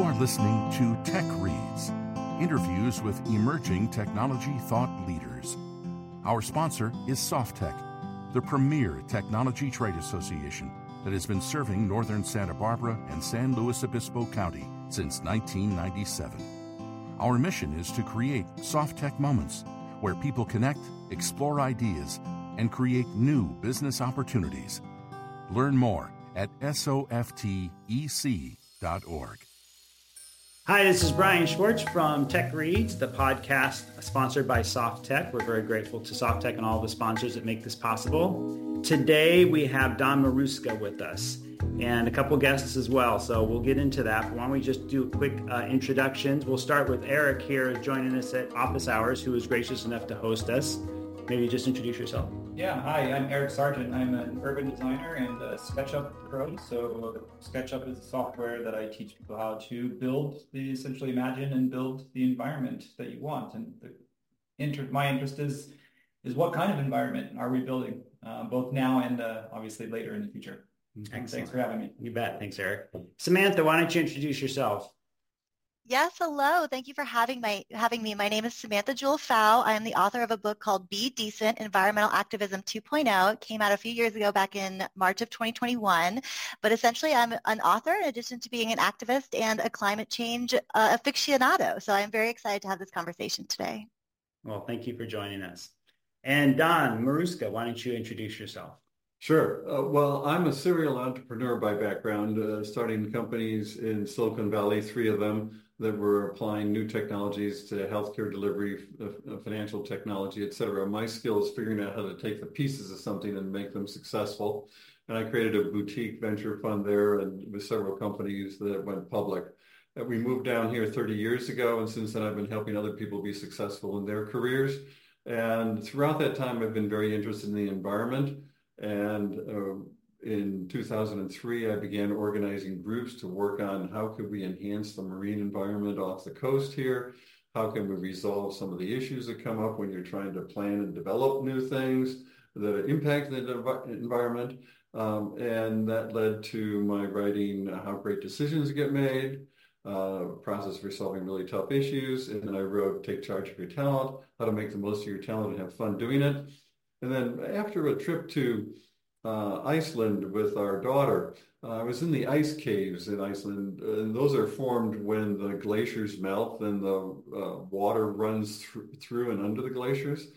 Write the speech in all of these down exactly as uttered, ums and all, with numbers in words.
are listening to Tech Reads, interviews with emerging technology thought leaders. Our sponsor is SoftTech, the premier technology trade association that has been serving northern Santa Barbara and San Luis Obispo County since nineteen ninety-seven. Our mission is to create SoftTech moments where people connect, explore ideas, and create new business opportunities. Learn more at softec dot org. Hi, this is Brian Schwartz from Tech Reads, the podcast sponsored by SoftTech. We're very grateful to SoftTech and all the sponsors that make this possible. Today, we have Don Maruska with us and a couple guests as well, so we'll get into that. But why don't we just do quick uh, introductions. We'll start with Eric here joining us at Office Hours, who was gracious enough to host us. Maybe just introduce yourself. Yeah, hi, I'm Eric Sargent. I'm an urban designer and a SketchUp pro. So SketchUp is a software that I teach people how to build, the essentially imagine and build the environment that you want. And the inter- my interest is is what kind of environment are we building, uh, both now and uh, obviously later in the future. Excellent. Thanks for having me. You bet. Thanks, Eric. Samantha, why don't you introduce yourself? Yes, hello. Thank you for having my having me. My name is Samantha Jewel Pfau. I am the author of a book called Be Decent, Environmental Activism two point oh. It came out a few years ago, back in March of twenty twenty-one. But essentially, I'm an author in addition to being an activist and a climate change uh, aficionado. So I'm very excited to have this conversation today. Well, thank you for joining us. And Don Maruska, why don't you introduce yourself? Sure. Uh, well, I'm a serial entrepreneur by background, uh, starting companies in Silicon Valley, three of them, that were applying new technologies to healthcare delivery, uh, financial technology, et cetera. My skill is figuring out how to take the pieces of something and make them successful. And I created a boutique venture fund there and with several companies that went public. Uh, we moved down here thirty years ago, and since then I've been helping other people be successful in their careers. And throughout that time, I've been very interested in the environment. And uh, in two thousand three, I began organizing groups to work on how could we enhance the marine environment off the coast here? How can we resolve some of the issues that come up when you're trying to plan and develop new things that impact the environment? Um, and that led to my writing How Great Decisions Get Made, uh, process for solving really tough issues. And then I wrote Take Charge of Your Talent, How to Make the Most of Your Talent and Have Fun Doing It. And then after a trip to uh, Iceland with our daughter, uh, I was in the ice caves in Iceland, and those are formed when the glaciers melt and the uh, water runs th- through and under the glaciers.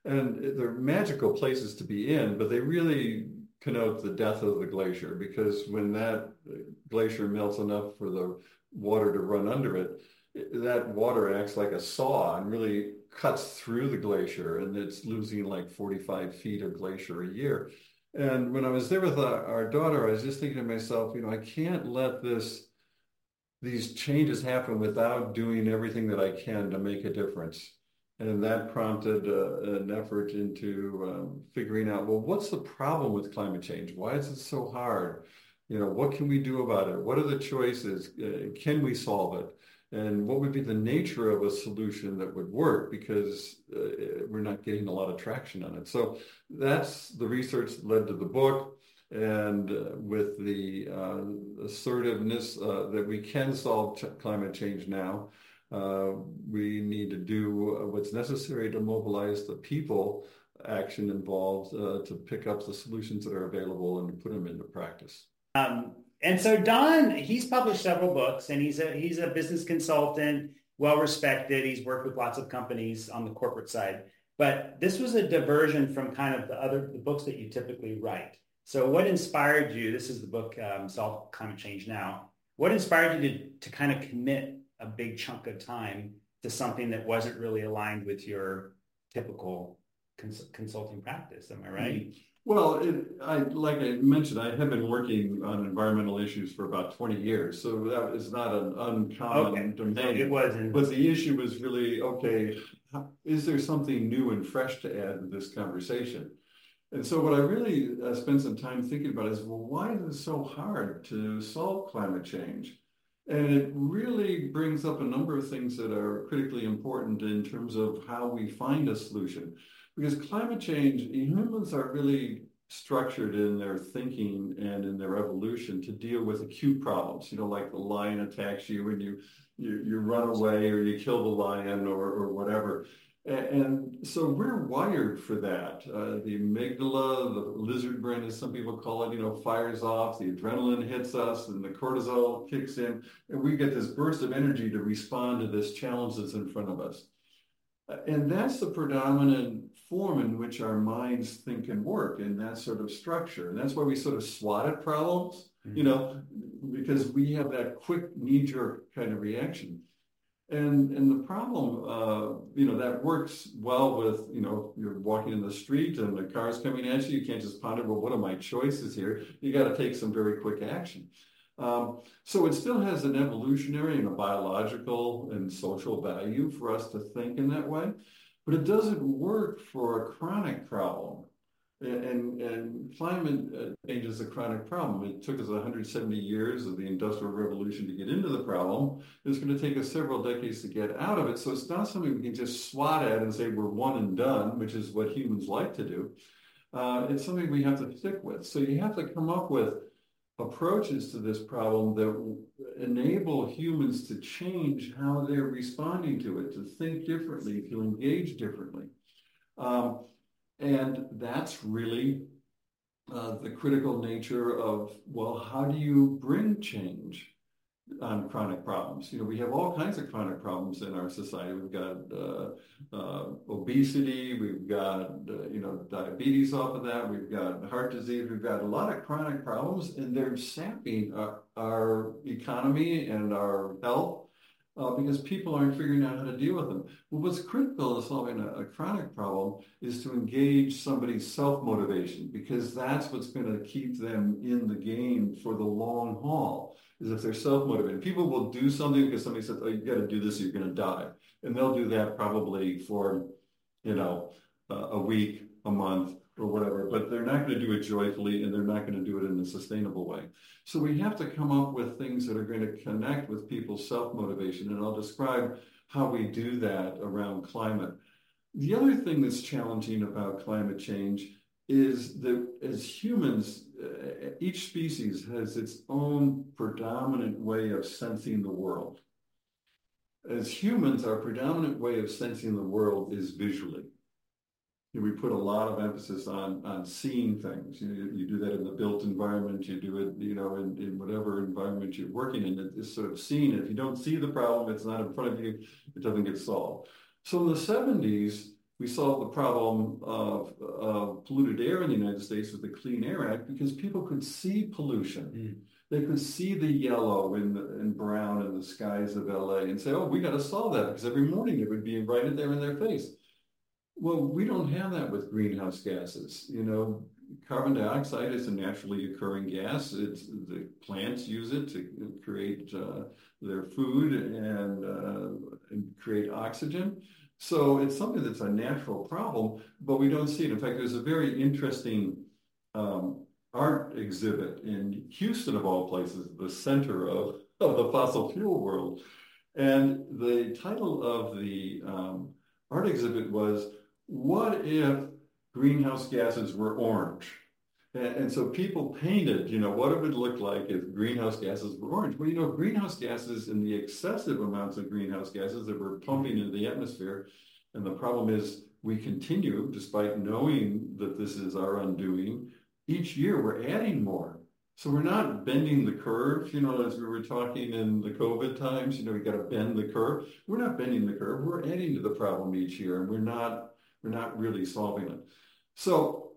And they're magical places to be in, but they really connote the death of the glacier, because when that glacier melts enough for the water to run under it, that water acts like a saw and really cuts through the glacier, and it's losing like forty-five feet of glacier a year. And when I was there with our, our daughter, I was just thinking to myself, you know, I can't let this, these changes happen without doing everything that I can to make a difference. And that prompted uh, an effort into um, figuring out, well, what's the problem with climate change? Why is it so hard? You know, what can we do about it? What are the choices? Uh, can we solve it? And what would be the nature of a solution that would work, because uh, we're not getting a lot of traction on it. So that's the research that led to the book. And uh, with the uh, assertiveness uh, that we can solve ch- climate change now, uh, we need to do what's necessary to mobilize the people, action involved, uh, to pick up the solutions that are available and to put them into practice. Um, And so Don, he's published several books, and he's a he's a business consultant, well respected. He's worked with lots of companies on the corporate side. But this was a diversion from kind of the other the books that you typically write. So what inspired you? This is the book um, Solve Climate Change Now. What inspired you to to kind of commit a big chunk of time to something that wasn't really aligned with your typical cons- consulting practice? Am I right? Mm-hmm. Well, it, I, like I mentioned, I have been working on environmental issues for about twenty years, so that is not an uncommon okay. domain. It wasn't. But the issue was really, okay, is there something new and fresh to add to this conversation? And so what I really uh, spent some time thinking about is, well, why is it so hard to solve climate change? And it really brings up a number of things that are critically important in terms of how we find a solution. Because climate change, humans are really structured in their thinking and in their evolution to deal with acute problems, you know, like the lion attacks you and you you, you run away or you kill the lion or, or whatever. And so we're wired for that. Uh, the amygdala, the lizard brain, as some people call it, you know, fires off, the adrenaline hits us, and the cortisol kicks in, and we get this burst of energy to respond to this challenge that's in front of us. And that's the predominant form in which our minds think and work, in that sort of structure. And that's why we sort of swat at problems, you know, because we have that quick knee-jerk kind of reaction. And and the problem, uh, you know, that works well with, you know, you're walking in the street and the car's coming at you. You can't just ponder, well, what are my choices here? You got to take some very quick action. Um, so it still has an evolutionary and a biological and social value for us to think in that way, but it doesn't work for a chronic problem. And, and climate change is a chronic problem. It took us one hundred seventy years of the Industrial Revolution to get into the problem. It's going to take us several decades to get out of it. So it's not something we can just swat at and say we're one and done, which is what humans like to do. Uh, it's something we have to stick with. So you have to come up with approaches to this problem that enable humans to change how they're responding to it, to think differently, to engage differently. Um, And that's really uh, the critical nature of, well, how do you bring change on chronic problems? You know, we have all kinds of chronic problems in our society. We've got uh, uh, obesity, we've got, uh, you know, diabetes off of that, we've got heart disease, we've got a lot of chronic problems, and they're sapping our, our economy and our health. Uh, because people aren't figuring out how to deal with them. Well, what's critical to solving a, a chronic problem is to engage somebody's self-motivation, because that's what's going to keep them in the game for the long haul, is if they're self-motivated. People will do something because somebody says, oh, you got to do this or you're going to die. And they'll do that probably for, you know, uh, a week, a month, or whatever, but they're not going to do it joyfully, and they're not going to do it in a sustainable way. So we have to come up with things that are going to connect with people's self-motivation, and I'll describe how we do that around climate. The other thing that's challenging about climate change is that as humans, uh, each species has its own predominant way of sensing the world. As humans, our predominant way of sensing the world is visually. We put a lot of emphasis on on seeing things. You, you do that in the built environment. You do it, you know, in, in whatever environment you're working in. It's sort of seeing it. If you don't see the problem, it's not in front of you, it doesn't get solved. So in the seventies, we solved the problem of, of polluted air in the United States with the Clean Air Act, because people could see pollution. Mm. They could see the yellow and, the, and brown in the skies of L A and say, oh, we got to solve that, because every morning it would be right there in their face. Well, we don't have that with greenhouse gases. You know, carbon dioxide is a naturally occurring gas. It's, the plants use it to create uh, their food and, uh, and create oxygen. So it's something that's a natural problem, but we don't see it. In fact, there's a very interesting um, art exhibit in Houston, of all places, the center of, of the fossil fuel world. And the title of the um, art exhibit was, what if greenhouse gases were orange? And, and so people painted, you know, what it would look like if greenhouse gases were orange. Well, you know, greenhouse gases and the excessive amounts of greenhouse gases that we're pumping into the atmosphere, and the problem is we continue, despite knowing that this is our undoing, each year we're adding more. So we're not bending the curve, you know, as we were talking in the COVID times, you know, we got to bend the curve. We're not bending the curve, we're adding to the problem each year, and we're not We're not really solving it. So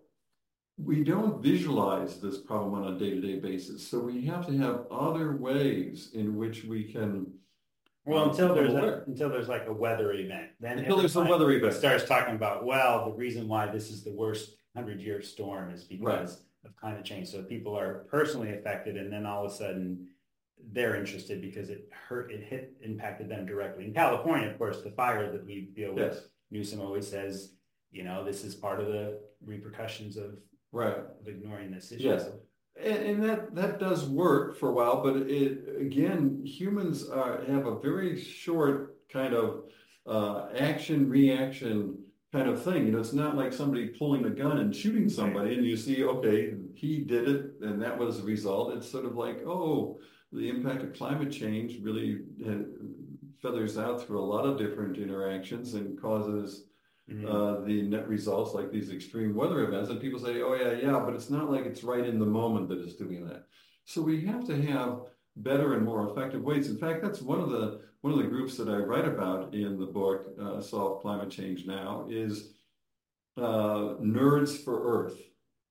we don't visualize this problem on a day-to-day basis. So we have to have other ways in which we can. Well, until there's a, until there's like a weather event, then until there's a weather event, starts talking about, well, the reason why this is the worst hundred-year storm is because right. of climate change. So people are personally affected, and then all of a sudden they're interested because it hurt, it hit, impacted them directly. In California, of course, the fire that we deal with. Yes. Newsom always says, you know, this is part of the repercussions of, right. of ignoring this issue. Yes. And, and that, that does work for a while, but it, again, humans are, have a very short kind of uh, action-reaction kind of thing. You know, it's not like somebody pulling a gun and shooting somebody and you see, okay, he did it and that was the result. It's sort of like, oh, the impact of climate change really feathers out through a lot of different interactions and causes mm-hmm. uh, the net results like these extreme weather events. And people say, oh, yeah, yeah, but it's not like it's right in the moment that it's doing that. So we have to have better and more effective ways. In fact, that's one of the one of the groups that I write about in the book, uh, Solve Climate Change Now, is uh, Nerds for Earth.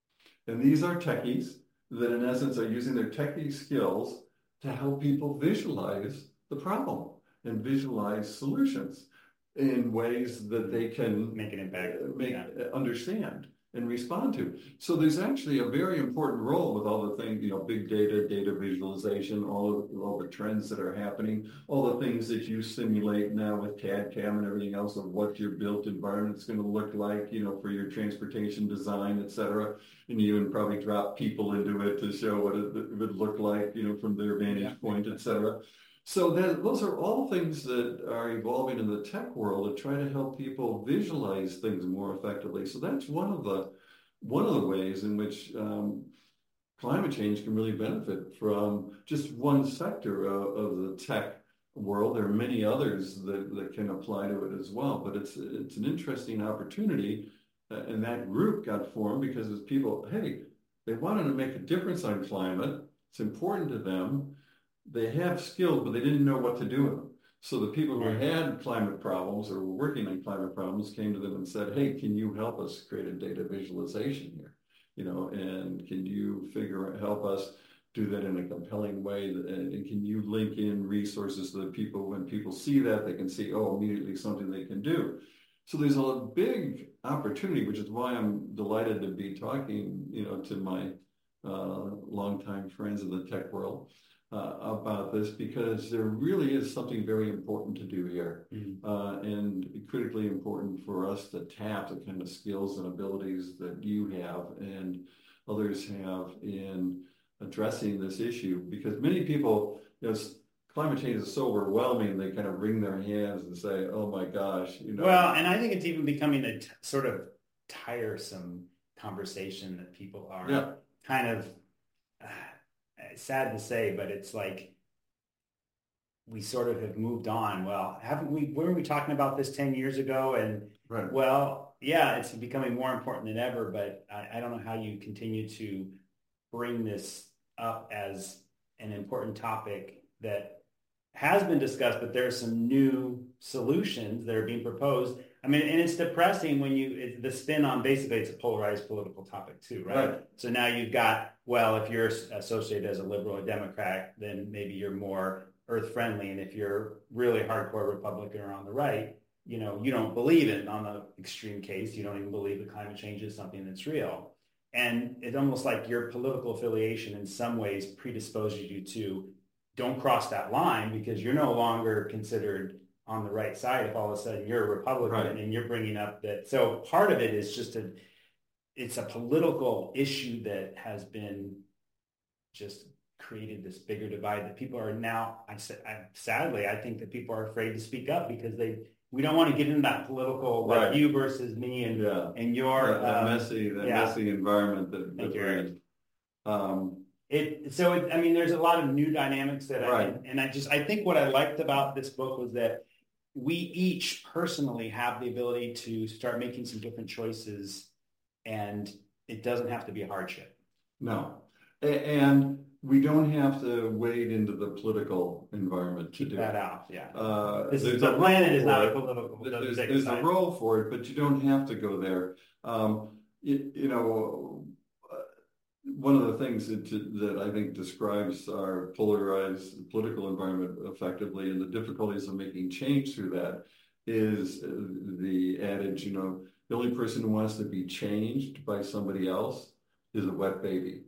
And these are techies that in essence are using their techie skills to help people visualize the problem and visualize solutions in ways that they can make an impact, make, yeah. understand and respond to. So there's actually a very important role with all the things, you know, big data, data visualization, all of all the trends that are happening, all the things that you simulate now with C A D, C A M and everything else of what your built environment is going to look like, you know, for your transportation design, et cetera. And you even probably drop people into it to show what it, it would look like, you know, from their vantage yeah. point, et cetera. So that, those are all things that are evolving in the tech world to try to help people visualize things more effectively. So that's one of the one of the ways in which um, climate change can really benefit from just one sector of, of the tech world. There are many others that, that can apply to it as well. But it's it's an interesting opportunity, uh, and that group got formed because it's people, hey, they wanted to make a difference on climate. It's important to them. They have skills, but they didn't know what to do with them. So the people who had climate problems or were working on climate problems came to them and said, hey, can you help us create a data visualization here? You know, and can you figure help us do that in a compelling way? And can you link in resources so that people, when people see that, they can see, oh, immediately something they can do. So there's a big opportunity, which is why I'm delighted to be talking, you know, to my uh, longtime friends in the tech world. Uh, about this, because there really is something very important to do here, mm-hmm. uh, and critically important for us to tap the kind of skills and abilities that you have and others have in addressing this issue. Because many people, you know, climate change is so overwhelming, they kind of wring their hands and say, "Oh my gosh," you know. Well, and I think it's even becoming a t- sort of tiresome conversation that people are yeah. kind of. Uh, sad to say, but it's like we sort of have moved on. Well, haven't we, weren't we talking about this ten years ago? And right. well, yeah, it's becoming more important than ever, but I, I don't know how you continue to bring this up as an important topic that has been discussed, but there are some new solutions that are being proposed. I mean, and it's depressing when you, it's the spin on basically it's a polarized political topic too, right? right? So now you've got, well, if you're associated as a liberal or Democrat, then maybe you're more earth friendly. And if you're really hardcore Republican or on the right, you know, you don't believe it. On the extreme case, you don't even believe that climate change is something that's real. And it's almost like your political affiliation in some ways predisposes you to don't cross that line because you're no longer considered on the right side if all of a sudden you're a Republican right. and you're bringing up that. So part of it is just a, it's a political issue that has been just created this bigger divide that people are now, I said, I, sadly, I think that people are afraid to speak up because they, we don't want to get into that political, like right. you versus me and, yeah. and your, that, that um, messy, that yeah. messy environment that, that we're in. Um, It, so, it, I mean, there's a lot of new dynamics that right. I, and, and I just, I think what I liked about this book was that we each personally have the ability to start making some different choices, and it doesn't have to be a hardship. No. And we don't have to wade into the political environment to Keep do that it. out, yeah. Uh, this is, the planet is not a political. There's, there's a role for it, but you don't have to go there. Um, you, you know, one of the things that, that I think describes our polarized political environment effectively and the difficulties of making change through that is the adage, you know, the only person who wants to be changed by somebody else is a wet baby.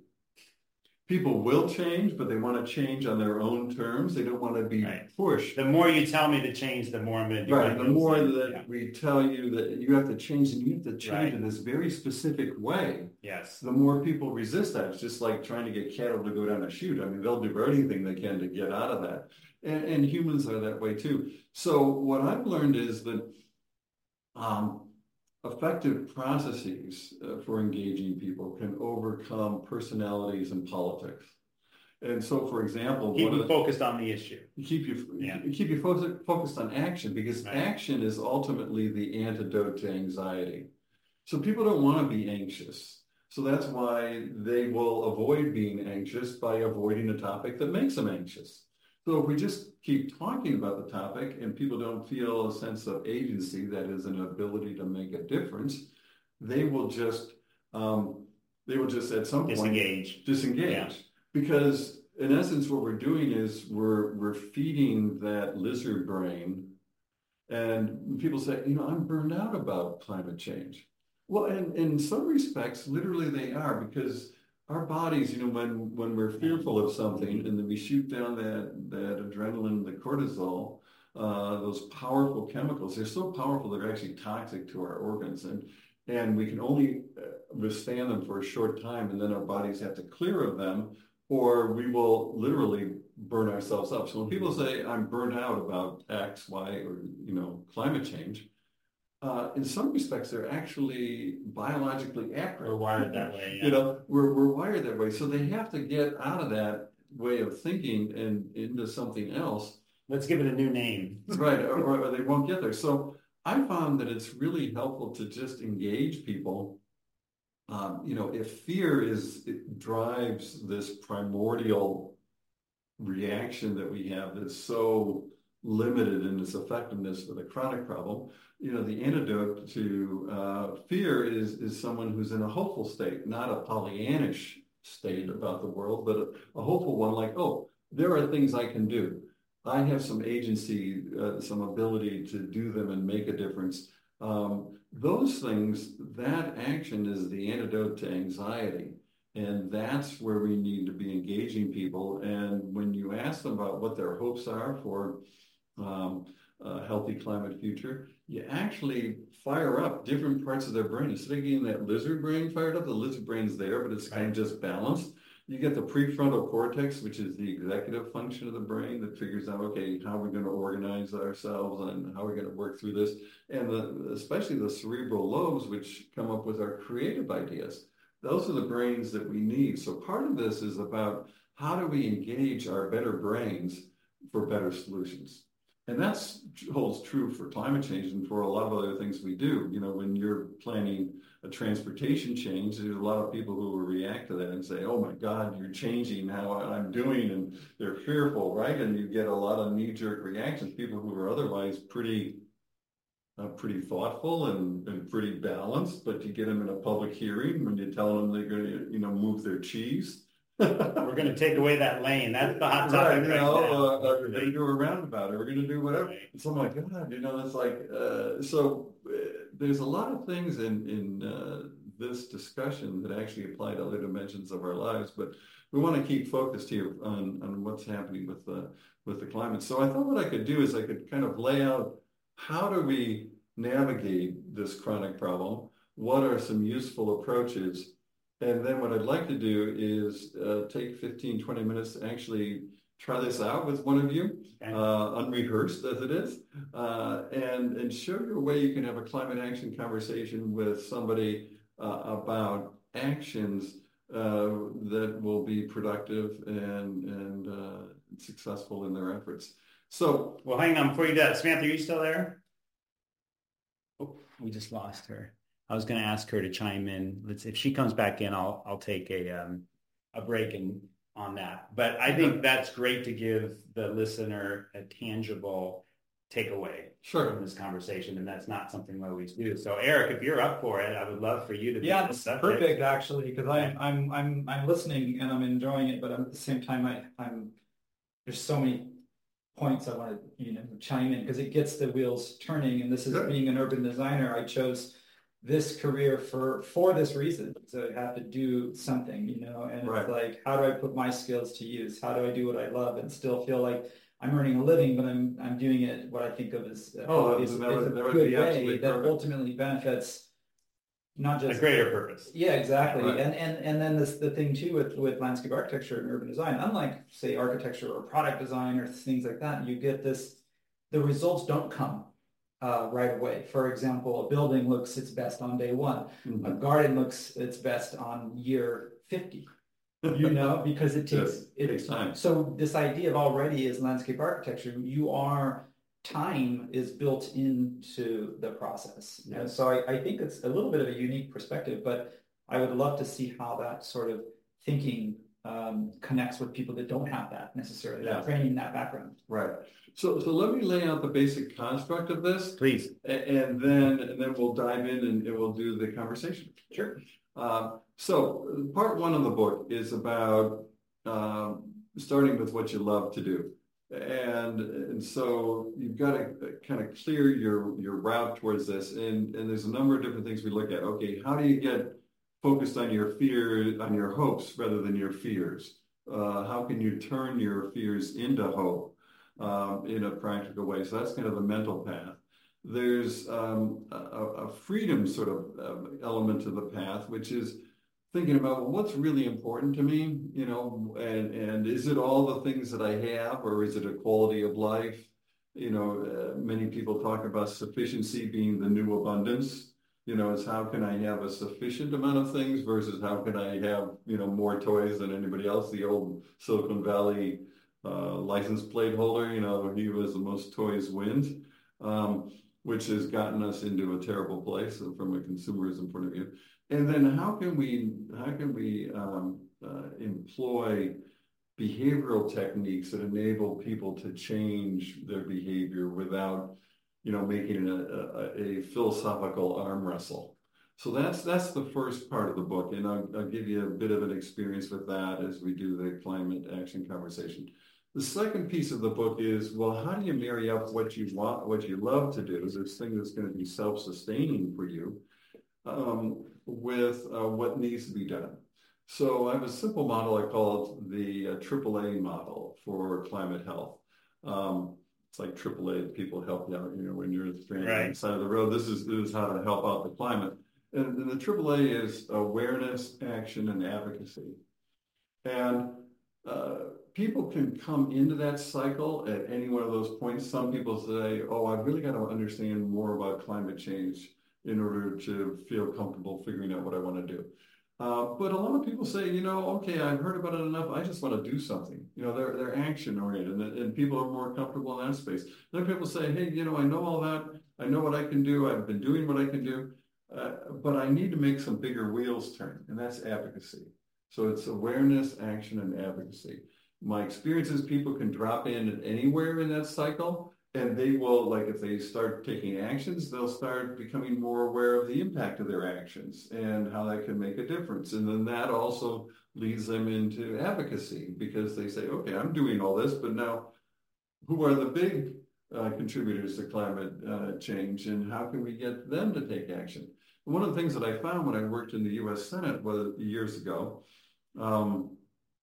People will change, but they want to change on their own terms. They don't want to be right. pushed. The more you tell me to change, the more I'm going to do. Right. The more that yeah. we tell you that you have to change, and you have to change right. in this very specific way. Yes. The more people resist that. It's just like trying to get cattle to go down a chute. I mean, they'll do anything they can to get out of that. And, and humans are that way too. So what I've learned is that um, effective processes uh, for engaging people can overcome personalities and politics. And so, for example, keep one you of the, focused on the issue. Keep you yeah. keep you focused focused on action, because right. action is ultimately the antidote to anxiety. So people don't want to be anxious. So that's why they will avoid being anxious by avoiding a topic that makes them anxious. So if we just keep talking about the topic and people don't feel a sense of agency, that is an ability to make a difference, they will just um, they will just at some disengage. point disengage. Yeah. Because in essence, what we're doing is we're we're feeding that lizard brain, and people say, you know, I'm burned out about climate change. Well, in, in some respects, literally they are, because our bodies, you know, when when we're fearful of something and then we shoot down that, that adrenaline, the cortisol, uh, those powerful chemicals, they're so powerful they're actually toxic to our organs. And, and we can only withstand them for a short time, and then our bodies have to clear of them, or we will literally burn ourselves up. So when people say, I'm burned out about X, Y, or, you know, climate change, Uh, in some respects, they're actually biologically accurate. We're wired that way. Yeah. You know, we're we're wired that way. So they have to get out of that way of thinking and into something else. Let's give it a new name. Right, or, or they won't get there. So I found that it's really helpful to just engage people. Um, you know, if fear is it drives this primordial reaction that we have that's so limited in its effectiveness for the chronic problem, you know, the antidote to uh, fear is is someone who's in a hopeful state, not a Pollyannish state about the world, but a, a hopeful one, like, oh, there are things I can do. I have some agency, uh, some ability to do them and make a difference. Um, those things, that action is the antidote to anxiety. And that's where we need to be engaging people. And when you ask them about what their hopes are for um, a healthy climate future, you actually fire up different parts of their brain. Instead of getting that lizard brain fired up, the lizard brain's there, but it's kind of just balanced. You get the prefrontal cortex, which is the executive function of the brain that figures out, okay, how we're going to organize ourselves and how we're going to work through this. And the, especially the cerebral lobes, which come up with our creative ideas. Those are the brains that we need. So part of this is about how do we engage our better brains for better solutions. And that holds true for climate change and for a lot of other things we do. You know, when you're planning a transportation change, there's a lot of people who will react to that and say, oh my God, you're changing how I'm doing, and they're fearful, right? And you get a lot of knee-jerk reactions, people who are otherwise pretty uh, pretty thoughtful and, and pretty balanced, but you get them in a public hearing when you tell them they're going to, you know, move their cheese. We're going to take away that lane. That's the hot topic right, you right know, now. Uh, uh, we're going to do a roundabout, or we're going to do whatever. Right. It's oh my God, you know, it's like, uh, so uh, there's a lot of things in, in uh, this discussion that actually apply to other dimensions of our lives, but we want to keep focused here on, on what's happening with the, with the climate. So I thought what I could do is I could kind of lay out, how do we navigate this chronic problem? What are some useful approaches? And then what I'd like to do is uh, take fifteen, twenty minutes to actually try this out with one of you, okay. uh, unrehearsed as it is, uh, and, and show you a way you can have a climate action conversation with somebody uh, about actions uh, that will be productive and, and uh, successful in their efforts. So, well, hang on before you do that. Samantha, are you still there? Oh, we just lost her. I was going to ask her to chime in. Let's, if she comes back in, I'll I'll take a um, a break in, on that. But I think that's great to give the listener a tangible takeaway sure. from this conversation, and that's not something we always do. So, Eric, if you're up for it, I would love for you to. Yeah, that's perfect actually, because I'm I'm I'm I'm listening and I'm enjoying it, but at the same time, I I'm there's so many points I want to you know chime in because it gets the wheels turning. And this is Good. Being an urban designer, I chose this career for for this reason. So I have to do something, you know, and right. it's like, how do I put my skills to use? How do I do what I love and still feel like I'm earning a living, but I'm I'm doing it what I think of as uh, oh, is, that is would, a that would good be way that perfect. ultimately benefits not just a greater purpose. Yeah, exactly. Right. And and and then this the thing too with with landscape architecture and urban design, unlike say architecture or product design or things like that, you get this, the results don't come uh, right away. For example, a building looks its best on day one. Mm-hmm. A garden looks its best on year fifty. You know, because it takes yes, it takes time. So this idea of already as landscape architecture, you are time is built into the process. Yes. And so I, I think it's a little bit of a unique perspective, but I would love to see how that sort of thinking um, connects with people that don't have that necessarily, yeah. that training, that background. Right. So so let me lay out the basic construct of this. Please. And then and then we'll dive in and, and we'll do the conversation. Sure. Uh, so part one of the book is about um, starting with what you love to do. And and so you've got to kind of clear your, your route towards this. And, and there's a number of different things we look at. Okay, how do you get focused on your fear, on your hopes rather than your fears? Uh, how can you turn your fears into hope um, in a practical way? So that's kind of the mental path. There's um, a, a freedom sort of uh, element to the path, which is thinking about, well, what's really important to me, you know, and, and is it all the things that I have, or is it a quality of life? You know, uh, many people talk about sufficiency being the new abundance. You know, it's how can I have a sufficient amount of things versus how can I have, you know, more toys than anybody else? The old Silicon Valley uh, license plate holder, you know, he was the most toys wins, um, which has gotten us into a terrible place from a consumerism point of view. And then how can we how can we um, uh, employ behavioral techniques that enable people to change their behavior without, you know, making it a, a, a philosophical arm wrestle? So that's that's the first part of the book, and I'll, I'll give you a bit of an experience with that as we do the climate action conversation. The second piece of the book is, well, how do you marry up what you want, what you love to do, this thing that's going to be self-sustaining for you, um, with uh, what needs to be done. So I have a simple model I call it the uh, triple A model for climate health. Um, it's like triple A, people help you out, you know, when you're stranded right on the side of the road. This is, this is how to help out the climate. And, and the triple A is awareness, action, and advocacy. And uh, people can come into that cycle at any one of those points. Some people say, oh, I've really got to understand more about climate change in order to feel comfortable figuring out what I want to do. Uh, but a lot of people say, you know, okay, I've heard about it enough. I just want to do something. You know, they're they're action oriented, and, and people are more comfortable in that space. Then people say, hey, you know, I know all that. I know what I can do. I've been doing what I can do, uh, but I need to make some bigger wheels turn, and that's advocacy. So it's awareness, action, and advocacy. My experience is people can drop in anywhere in that cycle, and they will, like if they start taking actions, they'll start becoming more aware of the impact of their actions and how that can make a difference. And then that also leads them into advocacy, because they say, okay, I'm doing all this, but now who are the big uh, contributors to climate uh, change, and how can we get them to take action? And one of the things that I found when I worked in the U S Senate was, years ago um,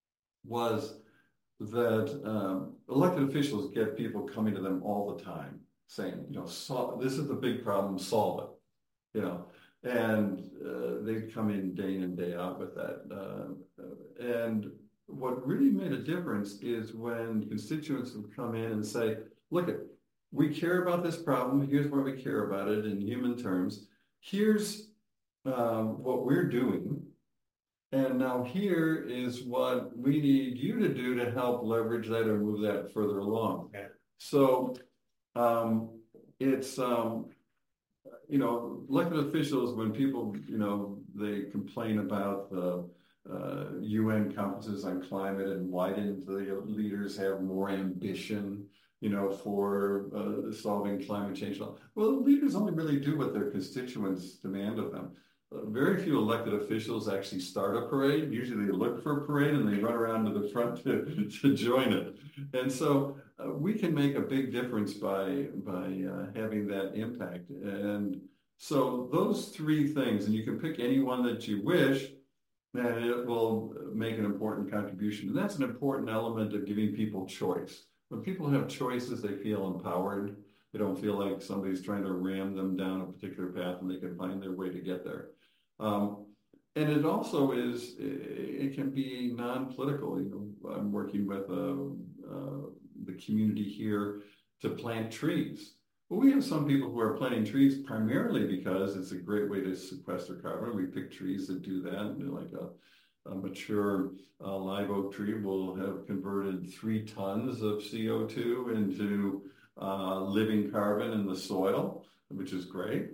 was that um, elected officials get people coming to them all the time saying, you know, so, this is the big problem, solve it, you know, and uh, they'd come in day in and day out with that. Uh, and what really made a difference is when constituents would come in and say, look, it, we care about this problem. Here's why we care about it in human terms. Here's um, what we're doing. And now here is what we need you to do to help leverage that or move that further along. Okay. So um, it's, um, you know, elected officials, when people, you know, they complain about the uh, U N conferences on climate and why didn't the leaders have more ambition, you know, for uh, solving climate change? Well, the leaders only really do what their constituents demand of them. Uh, very few elected officials actually start a parade. Usually they look for a parade and they run around to the front to, to join it. And so uh, we can make a big difference by, by uh, having that impact. And so those three things, and you can pick any one that you wish, and it will make an important contribution. And that's an important element of giving people choice. When people have choices, they feel empowered. They don't feel like somebody's trying to ram them down a particular path, and they can find their way to get there. Um, and it also is, it can be non-political. You know, I'm working with uh, uh, the community here to plant trees. Well, we have some people who are planting trees primarily because it's a great way to sequester carbon. We pick trees that do that, like a, a mature uh, live oak tree will have converted three tons of C O two into uh, living carbon in the soil, which is great.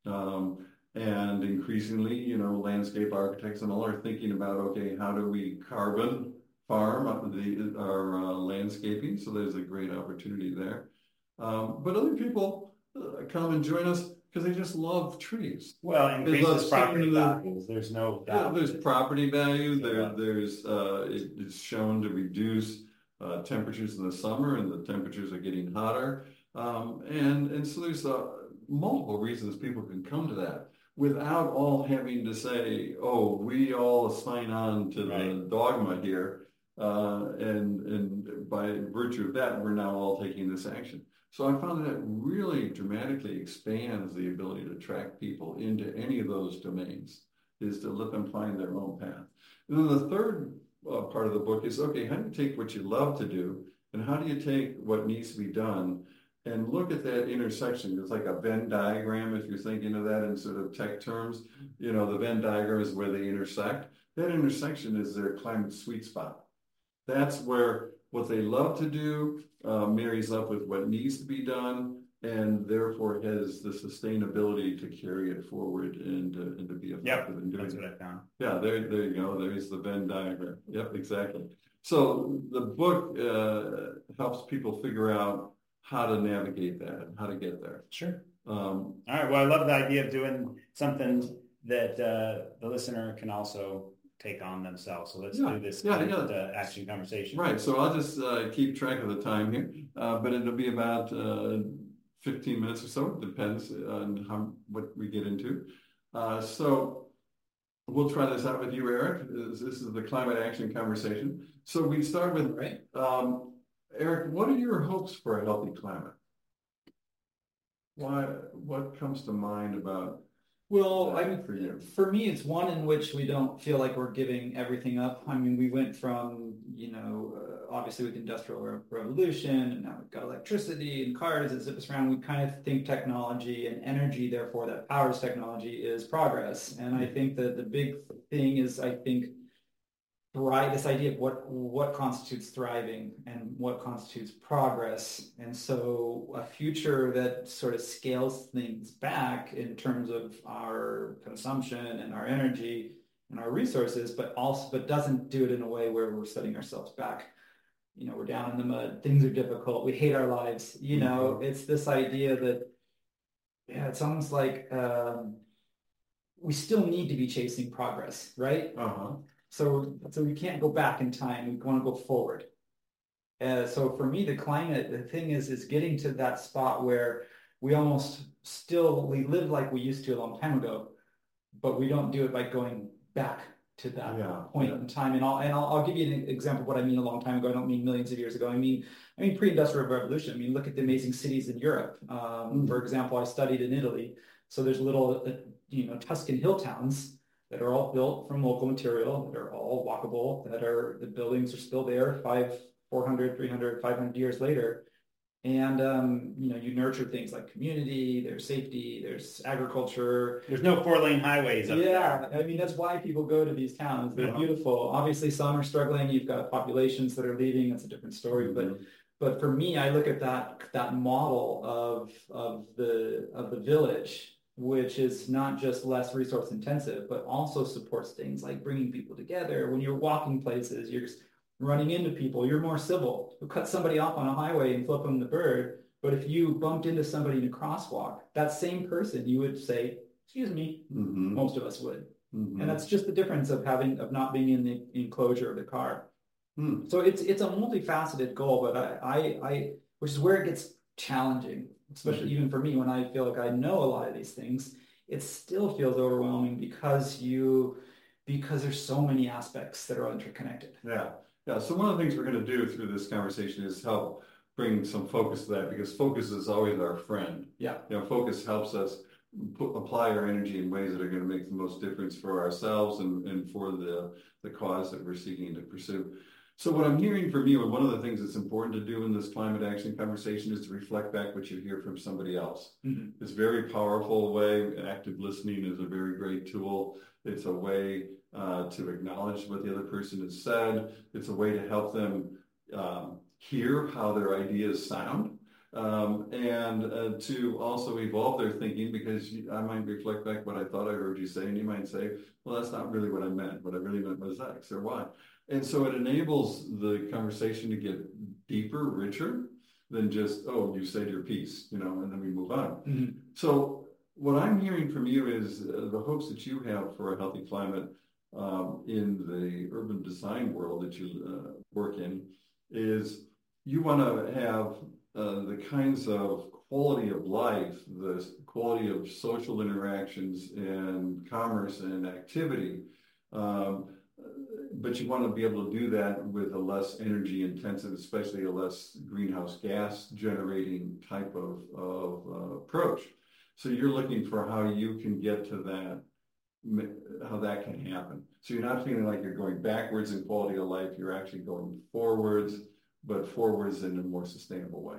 Um, and increasingly, you know, landscape architects and all are thinking about, okay, how do we carbon farm up the, our uh, landscaping? So there's a great opportunity there. Um, but other people uh, come and join us because they just love trees. Well, increases property the, values. There's no doubt. Yeah, there's property value. There, there's uh, it, it's shown to reduce uh, temperatures in the summer, and the temperatures are getting hotter. Um, and and so there's uh, multiple reasons people can come to that without all having to say, "Oh, we all sign on to right. the dogma here," uh, and and by virtue of that, we're now all taking this action. So I found that it really dramatically expands the ability to attract people into any of those domains, is to let them find their own path. And then the third uh, part of the book is, okay, how do you take what you love to do and how do you take what needs to be done and look at that intersection? It's like a Venn diagram, if you're thinking of that in sort of tech terms. You know, the Venn diagram is where they intersect. That intersection is their climate sweet spot. That's where what they love to do uh, marries up with what needs to be done, and therefore has the sustainability to carry it forward and, uh, and to be effective yep, in doing that's it. what I found. Yeah, there, there you go. There's the Venn diagram. Yep, exactly. So the book uh, helps people figure out how to navigate that and how to get there. Sure. Um, All right. Well, I love the idea of doing something that uh, the listener can also take on themselves. So let's yeah, do this yeah, kind yeah. of, uh, action conversation. Right. So I'll just uh, keep track of the time here, uh, but it'll be about uh, fifteen minutes or so. It depends on how what we get into. Uh, so we'll try this out with you, Eric. This, this is the climate action conversation. So we start with, right. um, Eric, what are your hopes for a healthy climate? Why, what comes to mind about Well, I mean, for you? For me, it's one in which we don't feel like we're giving everything up. I mean, we went from, you know, uh, obviously with the Industrial Re- Revolution, and now we've got electricity and cars that zip us around. We kind of think technology and energy, therefore, that powers technology is progress. And I think that the big thing is, I think, right, this idea of what what constitutes thriving and what constitutes progress. And so a future that sort of scales things back in terms of our consumption and our energy and our resources, but also but doesn't do it in a way where we're setting ourselves back. You know, we're down in the mud, things are difficult, we hate our lives. You know, mm-hmm. It's this idea that, yeah, it's almost like um, we still need to be chasing progress, right? Uh-huh. So, so we can't go back in time. We want to go forward. Uh, so for me, the climate, the thing is, is getting to that spot where we almost still, we live like we used to a long time ago, but we don't do it by going back to that yeah, point yeah. in time. And I'll, and I'll, I'll give you an example of what I mean a long time ago. I don't mean millions of years ago. I mean, I mean, pre-industrial revolution. I mean, look at the amazing cities in Europe. Um, mm-hmm. For example, I studied in Italy. So there's little, uh, you know, Tuscan hill towns that are all built from local material, that are all walkable, that are, the buildings are still there five, four hundred, three hundred, five hundred years later. And, um, you know, you nurture things like community, there's safety, there's agriculture. There's no four lane highways up yeah, there. I mean, that's why people go to these towns. They're yeah. beautiful. Obviously, some are struggling. You've got populations that are leaving. That's a different story. Mm-hmm. But but for me, I look at that that model of of the of the village, which is not just less resource intensive, but also supports things like bringing people together. When you're walking places, you're just running into people, you're more civil. You cut somebody off on a highway and flip them the bird, but if you bumped into somebody in a crosswalk, that same person, you would say, excuse me, mm-hmm. most of us would. Mm-hmm. And that's just the difference of having, of not being in the enclosure of the car. Mm. So it's it's a multifaceted goal, but I, I, I, which is where it gets challenging. Especially mm-hmm. even for me, when I feel like I know a lot of these things, it still feels overwhelming because you, because there's so many aspects that are interconnected. Yeah, yeah. So one of the things we're going to do through this conversation is help bring some focus to that, because focus is always our friend. Yeah. You know, focus helps us put, apply our energy in ways that are going to make the most difference for ourselves and, and for the, the cause that we're seeking to pursue. So what I'm hearing from you, and one of the things that's important to do in this climate action conversation is to reflect back what you hear from somebody else. Mm-hmm. It's a very powerful way. Active listening is a very great tool. It's a way uh, to acknowledge what the other person has said. It's a way to help them um, hear how their ideas sound. Um, and uh, to also evolve their thinking, because you, I might reflect back what I thought I heard you say, and you might say, well, that's not really what I meant. What I really meant was X or Y. And so it enables the conversation to get deeper, richer than just, oh, you said your piece, you know, and then we move on. Mm-hmm. So what I'm hearing from you is uh, the hopes that you have for a healthy climate um, in the urban design world that you uh, work in is you want to have uh, the kinds of quality of life, the quality of social interactions and commerce and activity, um, but you want to be able to do that with a less energy intensive, especially a less greenhouse gas generating type of, of uh, approach. So you're looking for how you can get to that, how that can happen. So you're not feeling like you're going backwards in quality of life, you're actually going forwards, but forwards in a more sustainable way.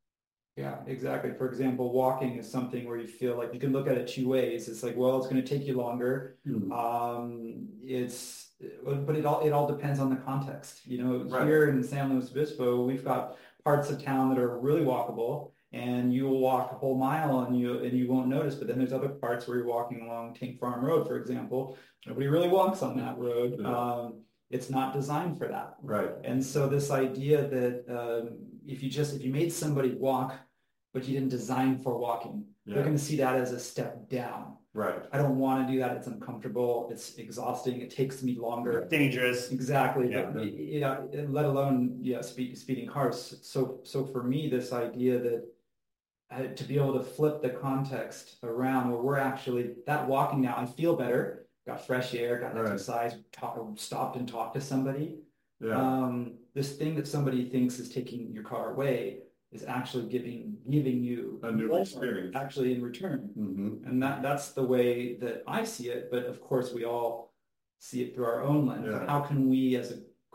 Yeah, exactly. For example, walking is something where you feel like you can look at it two ways. It's like, well, it's going to take you longer. Mm-hmm. Um, it's, but it all it all depends on the context. You know, right. Here in San Luis Obispo, we've got parts of town that are really walkable, and you will walk a whole mile and you and you won't notice. But then there's other parts where you're walking along Tank Farm Road, for example. Nobody really walks on that road. Yeah. Um, it's not designed for that. Right. And so this idea that um, if you just if you made somebody walk, but you didn't design for walking, yeah. they're going to see that as a step down. Right. I don't want to do that. It's uncomfortable. It's exhausting. It takes me longer. Dangerous. Exactly. Yeah. But, yeah. Let alone yeah, speed, speeding cars. So, so for me, this idea that uh, to be able to flip the context around where we're actually that walking now, I feel better. Got fresh air. Got right. exercise. Talk, stopped and talked to somebody. Yeah. Um, this thing that somebody thinks is taking your car away is actually giving giving you a new experience actually in return. Mm-hmm. And that that's the way that I see it. But of course, we all see it through our own lens. Yeah. How can we as a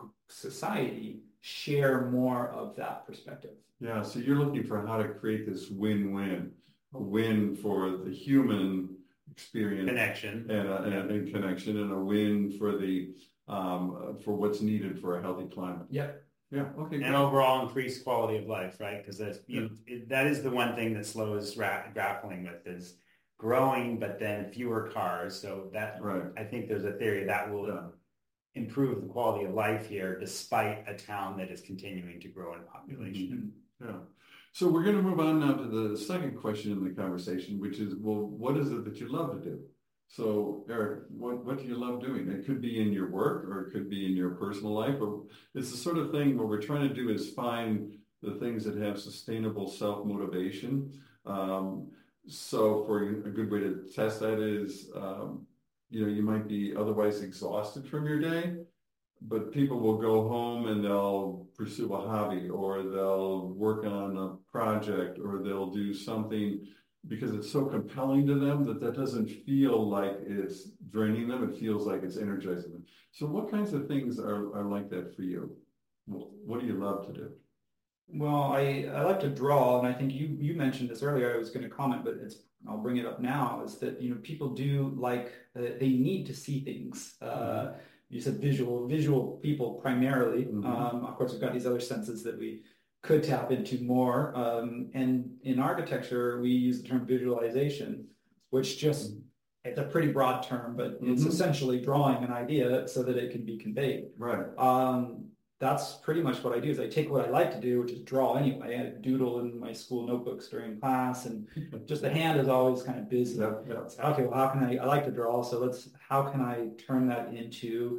society share more of that perspective? Yeah, so you're looking for how to create this win-win, a win for the human experience. Connection. And a, and, yeah. and connection, and a win for the um, for what's needed for a healthy climate. Yep. Yeah. Okay. And overall increased quality of life, right? Because that's you know, it, that is the one thing that Slow is ra- grappling with is growing, but then fewer cars. So that right. I think there's a theory that will yeah. improve the quality of life here, despite a town that is continuing to grow in population. Mm-hmm. Yeah. So we're going to move on now to the second question in the conversation, which is, well, what is it that you love to do? So, Eric, what, what do you love doing? It could be in your work or it could be in your personal life. But it's the sort of thing what we're trying to do is find the things that have sustainable self-motivation. Um, so for a good way to test that is, um, you know, you might be otherwise exhausted from your day, but people will go home and they'll pursue a hobby, or they'll work on a project, or they'll do something because it's so compelling to them that that doesn't feel like it's draining them. It feels like it's energizing them. So what kinds of things are, are like that for you? What do you love to do? Well, I, I like to draw, and I think you, you mentioned this earlier. I was going to comment, but it's I'll bring it up now, is that, you know, people do like, uh, they need to see things. Uh, mm-hmm. You said visual, visual people primarily. Mm-hmm. Um, of course, we've got these other senses that we could tap into more. Um, and in architecture, we use the term visualization, which just, it's a pretty broad term, but it's mm-hmm. essentially drawing an idea so that it can be conveyed. Right. Um, that's pretty much what I do is I take what I like to do, which is draw anyway. I doodle in my school notebooks during class, and just the hand is always kind of busy. Yeah, yeah. It's, okay, well, how can I, I like to draw, so let's, how can I turn that into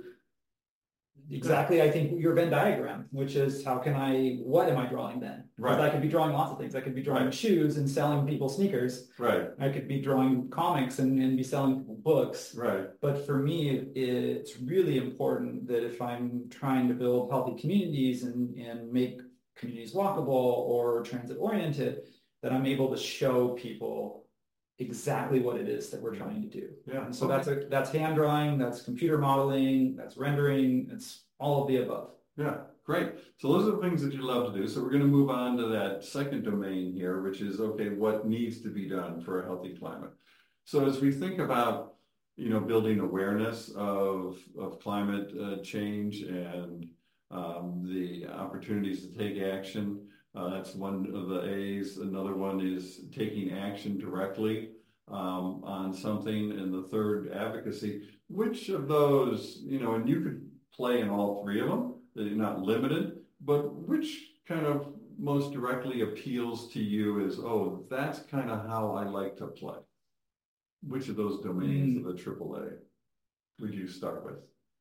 exactly, I think, your Venn diagram, which is how can I, what am I drawing then? Right. I could be drawing lots of things. I could be drawing right. shoes and selling people sneakers. Right. I could be drawing comics and, and be selling people books. Right. But for me, it's really important that if I'm trying to build healthy communities and, and make communities walkable or transit oriented, that I'm able to show people exactly what it is that we're trying to do. Yeah. And so okay. that's a, that's hand drawing, that's computer modeling, that's rendering, it's all of the above. Yeah, great. So those are the things that you love to do. So we're going to move on to that second domain here, which is, okay, what needs to be done for a healthy climate? So as we think about, you know, building awareness of, of climate uh, change and um, the opportunities to take action, uh, that's one of the A's. Another one is taking action directly um, on something. And the third, advocacy. Which of those, you know, and you could play in all three of them. You're not limited, but which kind of most directly appeals to you is, oh, that's kind of how I like to play? Which of those domains mm. of the triple A would you start with?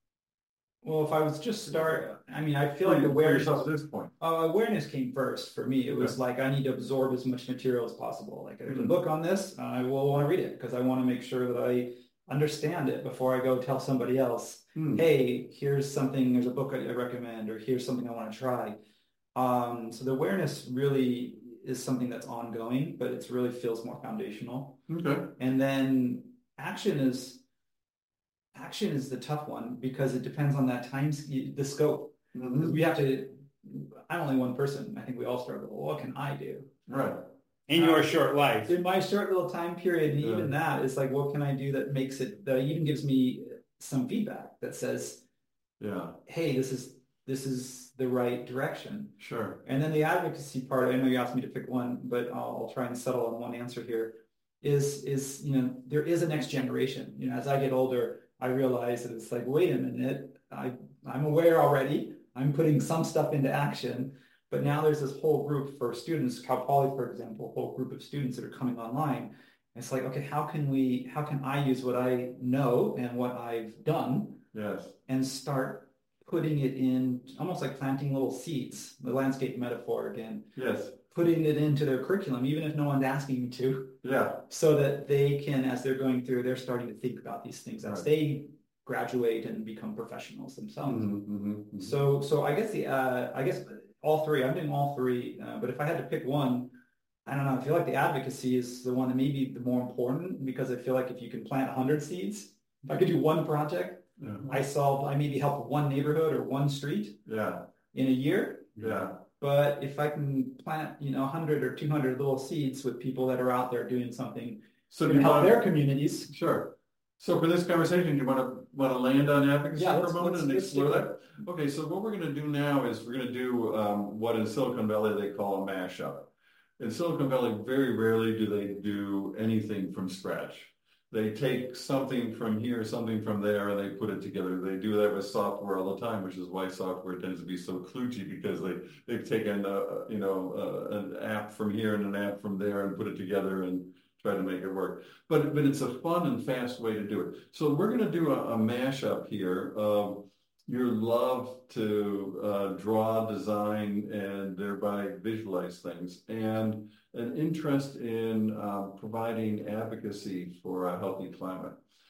Well, if I was just start, I mean, I feel like awareness at this point. Uh, awareness came first for me. It was okay. like I need to absorb as much material as possible. Like there's mm-hmm. a book on this, I will want to read it because I want to make sure that I understand it before I go tell somebody else, mm. hey, here's something, there's a book I recommend, or here's something I want to try. Um, so the awareness really is something that's ongoing, but it really feels more foundational. Okay. And then action is, action is the tough one because it depends on that time, the scope. Mm-hmm. We have to, I'm only one person. I think we all struggle. Well, what can I do? Right. In your short life. In my short little time period, and yeah. even that is like, what can I do that makes it, that even gives me some feedback that says, yeah, hey, this is, this is the right direction. Sure. And then the advocacy part, I know you asked me to pick one, but I'll, I'll try and settle on one answer here, is, is, you know, there is a next generation. You know, as I get older, I realize that it's like, wait a minute, I, I'm aware already. I'm putting some stuff into action. But now there's this whole group for students, Cal Poly, for example, a whole group of students that are coming online. And it's like, okay, how can we, how can I use what I know and what I've done yes. and start putting it in, almost like planting little seeds, the landscape metaphor again. Yes. Putting it into their curriculum, even if no one's asking me to. Yeah. So that they can, as they're going through, they're starting to think about these things as right. they graduate and become professionals themselves. Mm-hmm, mm-hmm, mm-hmm. So, so I guess the, uh, I guess all three, I'm doing all three, uh, but if I had to pick one, I don't know, I feel like the advocacy is the one that may be the more important because I feel like if you can plant one hundred seeds, if I could do one project, yeah. I solved, I maybe help one neighborhood or one street yeah. in a year. Yeah. But if I can plant, you know, one hundred or two hundred little seeds with people that are out there doing something so to help their communities. Sure. So for this conversation, do you want to want to land on advocacy yeah, for a moment and explore that? Okay, so what we're going to do now is we're going to do um, what in Silicon Valley they call a mashup. In Silicon Valley, very rarely do they do anything from scratch. They take something from here, something from there, and they put it together. They do that with software all the time, which is why software tends to be so kludgy because they, they've taken a, you know, uh, an app from here and an app from there and put it together and try to make it work. But but it's a fun and fast way to do it. So we're going to do a, a mashup here of your love to uh, draw, design, and thereby visualize things, and an interest in uh, providing advocacy for a healthy climate.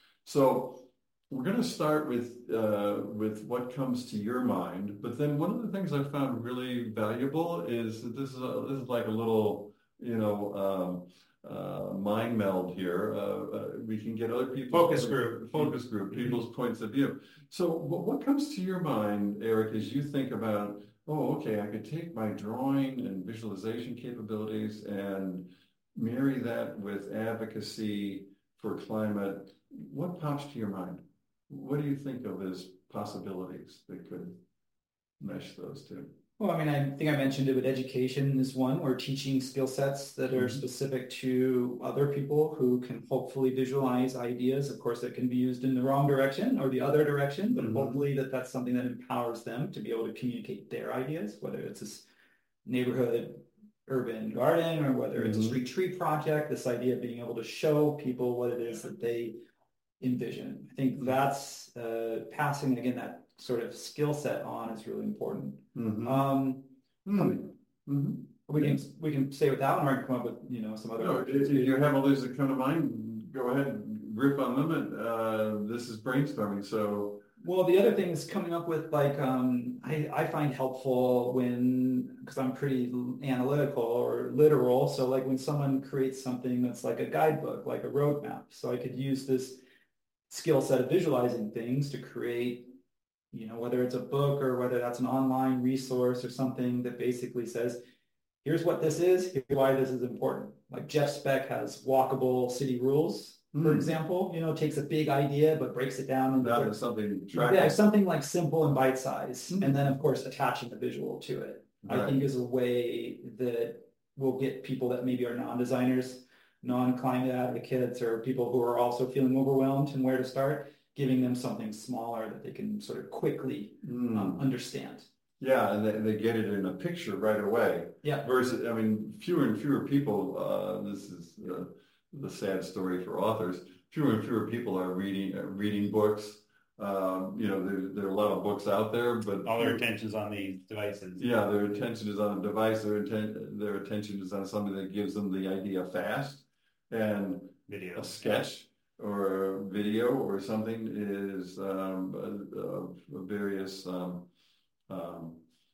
So we're going to start with uh, with what comes to your mind. But then one of the things I found really valuable is that this is a, this is like a little, you know, um, uh, mind meld here. Uh, uh, we can get other people focus group, focus group, people's points of view. So what, what comes to your mind, Eric, as you think about, oh, okay, I could take my drawing and visualization capabilities and marry that with advocacy for climate. What pops to your mind? What do you think of as possibilities that could mesh those two? Well, I mean, I think I mentioned it, but education is one. We're teaching skill sets that are mm-hmm. specific to other people who can hopefully visualize ideas. Of course, that can be used in the wrong direction or the other direction, but mm-hmm. hopefully that that's something that empowers them to be able to communicate their ideas, whether it's this neighborhood urban garden or whether mm-hmm. it's a street tree project, this idea of being able to show people what it is that they envision. I think mm-hmm. that's uh, passing, again, that sort of skill set on is really important. Mm-hmm. Um, mm-hmm. We can we can stay with that one, or I can come up with you know some other. No, if you have others that come to mind, go ahead and riff on them. And uh, this is brainstorming. So, well, the other thing is coming up with like um, I I find helpful when because I'm pretty analytical or literal. So like when someone creates something that's like a guidebook, like a roadmap. So I could use this skill set of visualizing things to create you know, whether it's a book or whether that's an online resource or something that basically says, here's what this is, here's why this is important. Like Jeff Speck has walkable city rules, for mm. example, you know, takes a big idea, but breaks it down into that is something yeah, something like simple and bite-sized. Mm. And then of course, attaching a visual to it, right. I think is a way that will get people that maybe are non-designers, non-climate advocates, or people who are also feeling overwhelmed and where to start, giving them something smaller that they can sort of quickly mm. um, understand. Yeah, and they, they get it in a picture right away. Yeah. Versus, I mean, fewer and fewer people, uh, this is uh, the sad story for authors, fewer and fewer people are reading uh, reading books. Um, you know, there, there are a lot of books out there, but all their attention's on these devices. Yeah, their attention is on a device. Their intent, their attention is on something that gives them the idea fast, and video, a sketch or a video or something is um, of various um, um,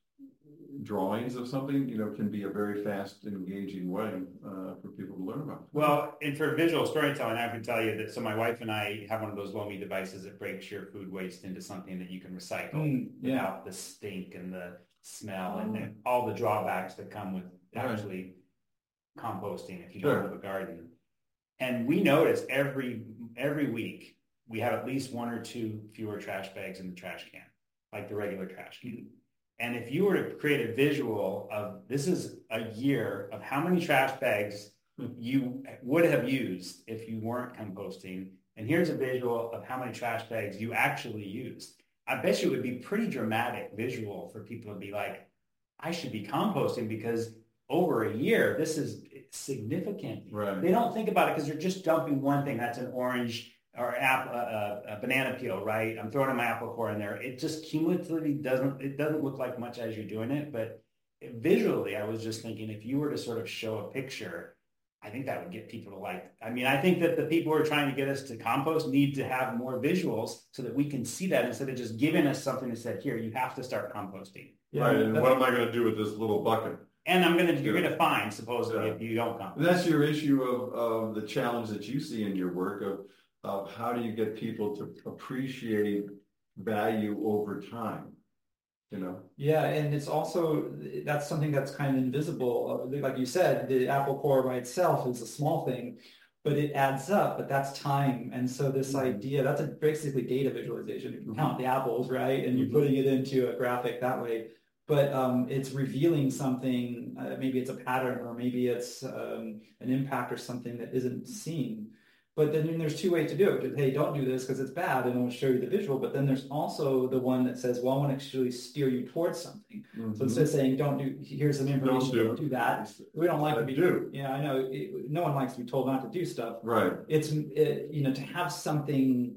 drawings of something. You know, can be a very fast, engaging way uh, for people to learn about. Well, and for visual storytelling, I can tell you that. So my wife and I have one of those Lomi devices that breaks your food waste into something that you can recycle mm, yeah. without the stink and the smell oh. and the, all the drawbacks that come with actually right. composting if you sure. don't have a garden. And we notice every every week we have at least one or two fewer trash bags in the trash can, like the regular trash can. And if you were to create a visual of this is a year of how many trash bags you would have used if you weren't composting, and here's a visual of how many trash bags you actually used, I bet you it would be pretty dramatic visual for people to be like, I should be composting because over a year, this is significant. Right. They don't think about it because they're just dumping one thing. That's an orange or apple, uh, a banana peel, right? I'm throwing my apple core in there. It just cumulatively doesn't, it doesn't look like much as you're doing it. But visually, I was just thinking if you were to sort of show a picture, I think that would get people to like, I mean, I think that the people who are trying to get us to compost need to have more visuals so that we can see that instead of just giving us something that said, here, you have to start composting. Yeah, right, and what am I going to do with this little bucket? And I'm gonna you're gonna fine supposedly yeah. if you don't come. That's your issue of, of the challenge that you see in your work of of how do you get people to appreciate value over time, you know? Yeah, and it's also that's something that's kind of invisible. Like you said, the apple core by itself is a small thing, but it adds up. But that's time, and so this mm-hmm. idea that's a basically data visualization. If you count the apples, right, and you're mm-hmm. putting it into a graphic that way. But um, it's revealing something, uh, maybe it's a pattern or maybe it's um, an impact or something that isn't seen. But then there's two ways to do it. Hey, don't do this because it's bad and I'll show you the visual. But then there's also the one that says, well, I want to actually steer you towards something. Mm-hmm. So instead of saying, don't do, here's some information, don't do, don't do that. We don't like to be, do. Yeah, I know. It, no one likes to be told not to do stuff. Right. It's, it, you know, to have something,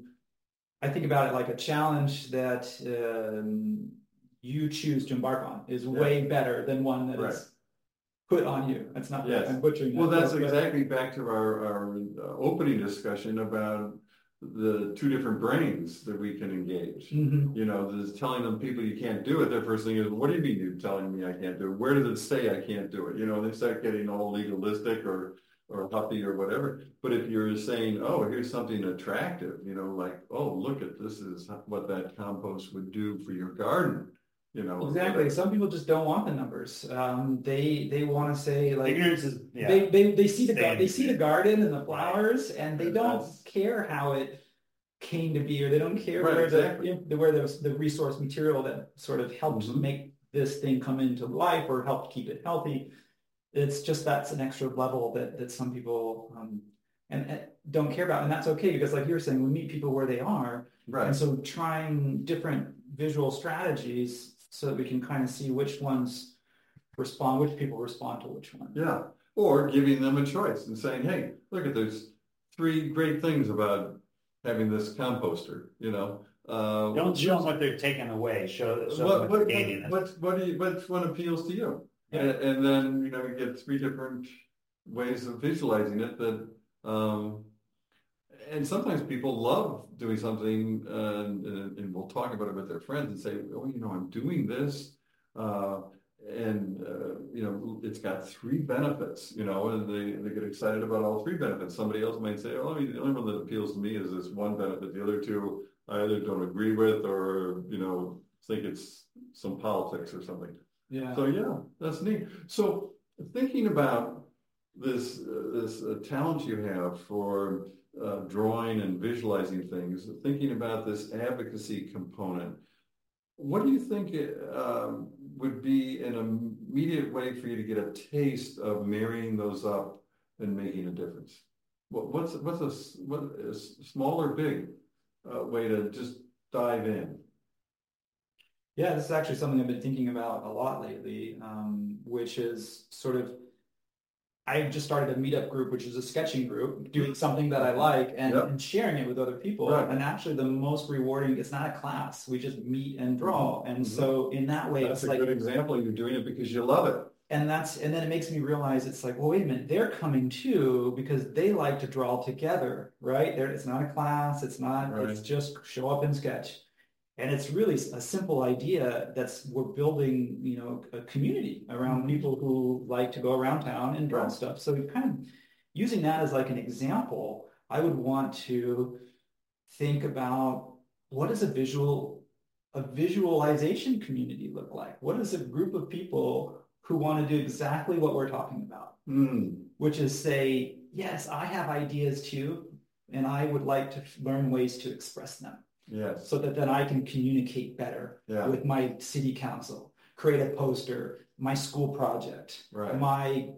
I think about it like a challenge that, um, you choose to embark on is yeah. way better than one that right. is put on you. That's not yes. I'm butchering that. Well, that's exactly back to our, our uh, opening discussion about the two different brains that we can engage. Mm-hmm. You know, there's telling them people you can't do it. Their first thing is, what do you mean you're telling me I can't do it? Where does it say I can't do it? You know, they start getting all legalistic or or huffy or whatever. But if you're saying, oh, here's something attractive, you know, like, oh, look at this is what that compost would do for your garden. You know, exactly. Some people just don't want the numbers. Um, they they want to say like ignorance is yeah. they, they they see the Same. they see the garden and the flowers and they don't That's... care how it came to be, or they don't care right, where exactly. the where the the resource material that sort of helps mm-hmm. make this thing come into life or help keep it healthy. It's just that's an extra level that that some people um, and, and don't care about, and that's okay because like you were saying, we meet people where they are, right? And so trying different visual strategies so that we can kind of see which ones respond, which people respond to which one. Yeah, or giving them a choice and saying, hey, look at there's three great things about having this composter, you know. Uh, don't show them what they're taking away, show, show what, them what, what they're gaining. What, what, what, do you, which one appeals to you? Yeah. And, and then, you know, you get three different ways of visualizing it that, um, and sometimes people love doing something, uh, and, and we'll talk about it with their friends and say, oh, you know, I'm doing this, uh, and, uh, you know, it's got three benefits, you know, and they, they get excited about all three benefits. Somebody else might say, oh, the only one that appeals to me is this one benefit. The other two I either don't agree with or, you know, think it's some politics or something. Yeah. So yeah, that's neat. So thinking about this uh, this uh, talent you have for uh, drawing and visualizing things, thinking about this advocacy component, what do you think it, um, would be an immediate way for you to get a taste of marrying those up and making a difference? What, what's what's a what is small or big uh, way to just dive in? Yeah, this is actually something I've been thinking about a lot lately, um, which is sort of, I just started a meetup group, which is a sketching group, doing something that I like and, yep. and sharing it with other people. Right. And actually the most rewarding, it's not a class. We just meet and draw. And mm-hmm. so in that way, that's it's a like, good example. You're doing it because you love it. And that's, and then it makes me realize it's like, well, wait a minute, they're coming too because they like to draw together, right? They're, it's not a class. It's not, right. It's just show up and sketch. And it's really a simple idea that's we're building, you know, a community around mm-hmm. people who like to go around town and draw right. stuff. So kind of using that as like an example, I would want to think about what does a visual, a visualization community look like? What is a group of people who want to do exactly what we're talking about, mm. which is say, yes, I have ideas too, and I would like to learn ways to express them. Yes. So that then I can communicate better yeah. with my city council, create a poster, my school project, right. my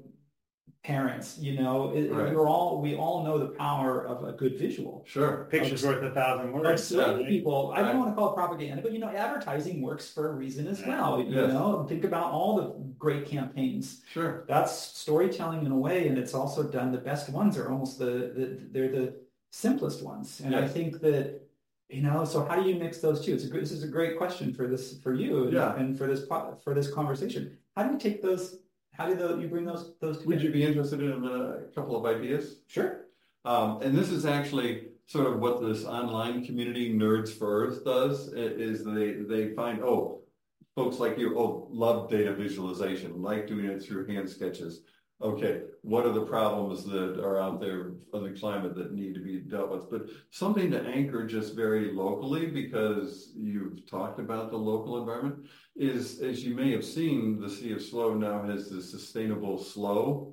parents, you know, it, right. we're all, we all know the power of a good visual. Sure. Pictures worth a thousand words. So yeah. people, I don't right. want to call it propaganda, but, you know, advertising works for a reason as yeah. well. You yes. know, think about all the great campaigns. Sure. That's storytelling in a way, and it's also done, the best ones are almost the, the they're the simplest ones. And yes. I think that, you know, so how do you mix those two? It's a good, this is a great question for this, for you yeah. and for this, for this conversation. How do you take those, how do the, you bring those, those together? Would you be interested in a couple of ideas? Sure. Um, and this is actually sort of what this online community, Nerds for Earth, does, is they, they find, oh, folks like you, oh, love data visualization, like doing it through hand sketches. Okay, what are the problems that are out there for the climate that need to be dealt with? But something to anchor just very locally, because you've talked about the local environment, is, as you may have seen, the City of SLO now has the Sustainable SLO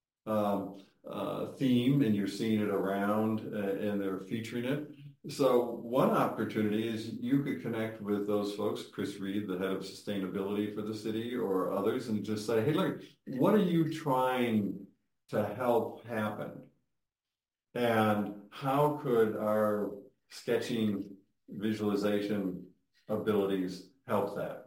um, uh, theme, and you're seeing it around, uh, and they're featuring it. So one opportunity is you could connect with those folks, Chris Reed, the head of sustainability for the city, or others, and just say, hey, look, what are you trying to help happen? And how could our sketching visualization abilities help that?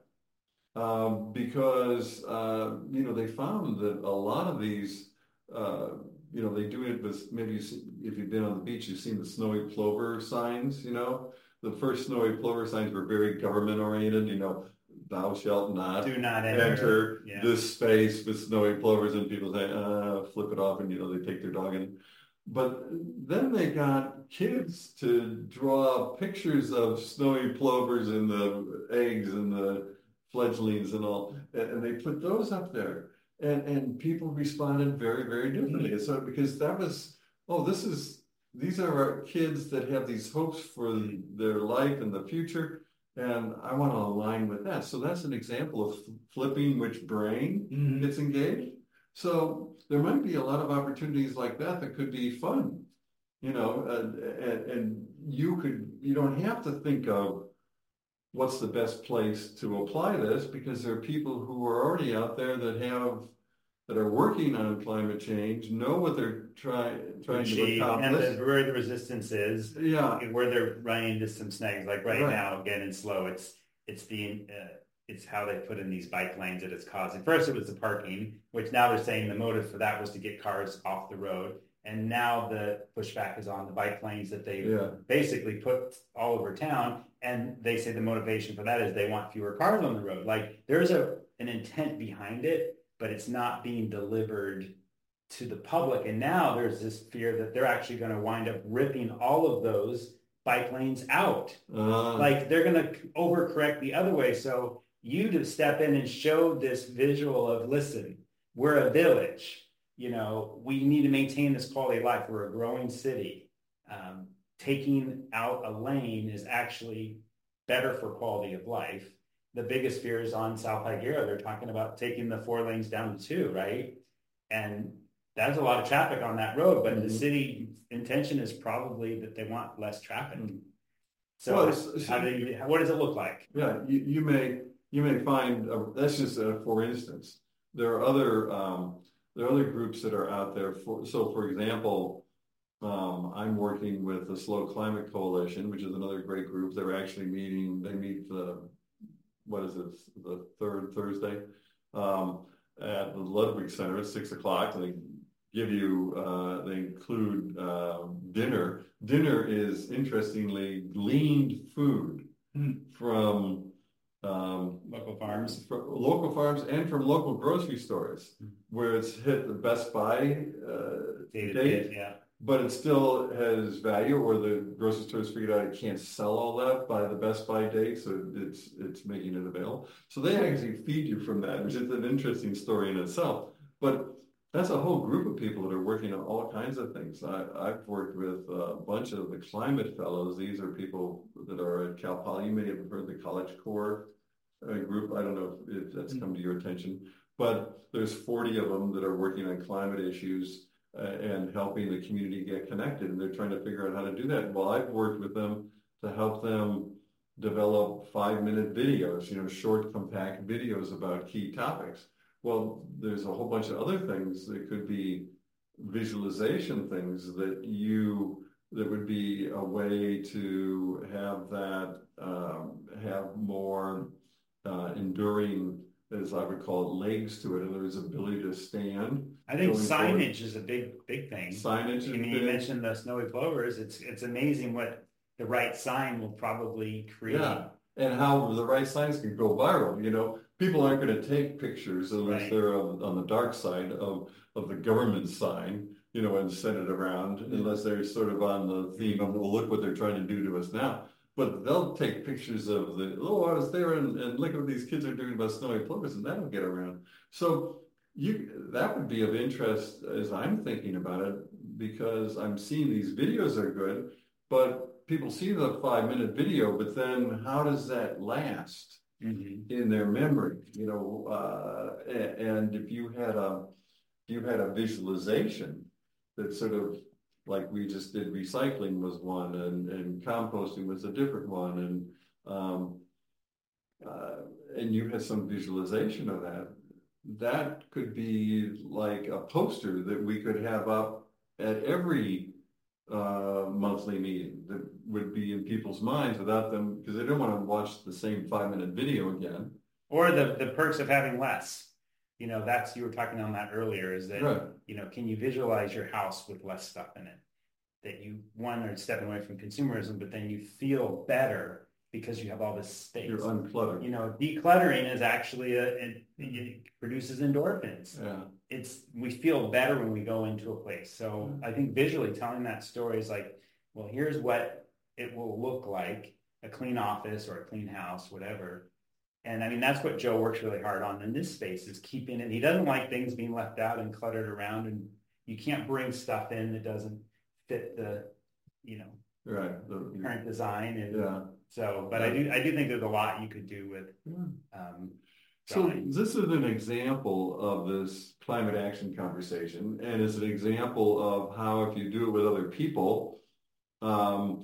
Um, because, uh, you know, they found that a lot of these uh, you know, they do it with, maybe you see, if you've been on the beach, you've seen the snowy plover signs, you know. The first snowy plover signs were very government oriented, you know, thou shalt not, do not enter, enter yeah. this space with snowy plovers, and people say, uh, flip it off, and, you know, they take their dog in. But then they got kids to draw pictures of snowy plovers and the eggs and the fledglings and all, and they put those up there. And and people responded very, very differently. So because that was, oh, this is, these are our kids that have these hopes for their life and the future, and I want to align with that. So that's an example of flipping which brain mm-hmm. gets engaged. So there might be a lot of opportunities like that that could be fun, you know, uh, and, and you could, you don't have to think of what's the best place to apply this, because there are people who are already out there that have, that are working on climate change, know what they're try, trying to accomplish. And the, where the resistance is, yeah, where they're running into some snags. Like right, right. now, again, in SLO, it's it's the uh, it's how they put in these bike lanes that it's causing. First, it was the parking, which now they're saying the motive for that was to get cars off the road. And now the pushback is on the bike lanes that they yeah. basically put all over town. And they say the motivation for that is they want fewer cars on the road. Like there's a an intent behind it, but it's not being delivered to the public. And now there's this fear that they're actually going to wind up ripping all of those bike lanes out. Uh. Like they're going to overcorrect the other way. So you to step in and show this visual of, listen, we're a village. You know, we need to maintain this quality of life. We're a growing city. Um, taking out a lane is actually better for quality of life. The biggest fear is on South Higuera. They're talking about taking the four lanes down to two, right? And that's a lot of traffic on that road, but mm-hmm. the city intention is probably that they want less traffic. Mm-hmm. So, well, it's, how do you, what does it look like? Yeah, you, you may you may find a, that's just a, for instance. There are other um, there are other groups that are out there. For, so, for example, um, I'm working with the Slow Climate Coalition, which is another great group. They're actually meeting. They meet the what is it? The third Thursday um, at the Ludwig Center at six o'clock. They give you. Uh, they include uh, dinner. Dinner is interestingly gleaned food mm. from um, local farms, from local farms, and from local grocery stores, mm. where it's hit the Best Buy uh, date, date yeah. but it still has value. Or the grocery stores figured out it can't sell all that by the Best Buy date, so it's it's making it available. So they actually feed you from that, which is an interesting story in itself. But that's a whole group of people that are working on all kinds of things. I, I've worked with a bunch of the climate fellows. These are people that are at Cal Poly. You may have heard the College Core uh, group. I don't know if that's come to your attention, but there's forty of them that are working on climate issues uh, and helping the community get connected. And they're trying to figure out how to do that. Well, I've worked with them to help them develop five-minute videos, you know, short, compact videos about key topics. Well, there's a whole bunch of other things that could be visualization things that you, that would be a way to have that, um, have more uh, enduring, as I would call it, legs to it. And there's ability to stand. I think signage forward. is a big, big thing. Signage. I mean, you mentioned the snowy plovers. It's, it's amazing what the right sign will probably create. Yeah. And how the right signs can go viral, you know. People aren't going to take pictures unless right. they're on, on the dark side of, of the government sign, you know, and send it around, mm-hmm. unless they're sort of on the theme of, well, look what they're trying to do to us now. But they'll take pictures of the, oh, I was there and, and look what these kids are doing about snowy plovers, and that'll get around. So you that would be of interest as I'm thinking about it, because I'm seeing these videos are good, but people see the five-minute video, but then how does that last? Mm-hmm. in their memory, you know, uh, and if you had a, if you had a visualization that sort of, like we just did, recycling was one, and, and composting was a different one, and um, uh, and you had some visualization of that, that could be like a poster that we could have up at every uh, monthly meeting that would be in people's minds without them, because they don't want to watch the same five minute video again. Or the, the perks of having less. You know, that's, you were talking on that earlier, is that, right. you know, can you visualize your house with less stuff in it? That you, one, are stepping away from consumerism, but then you feel better because you have all this space. You're uncluttered. You know, decluttering is actually, a, it, it produces endorphins. Yeah. It's, we feel better when we go into a place. So mm-hmm. I think visually telling that story is like, well, here's what it will look like, a clean office or a clean house, whatever. And I mean, that's what Joe works really hard on in this space, is keeping it. He doesn't like things being left out and cluttered around, and you can't bring stuff in that doesn't fit the, you know, right. the, current design. And yeah. so, but yeah. I do, I do think there's a lot you could do with, yeah. um, So this is an example of this climate action conversation, and it's an example of how, if you do it with other people, um,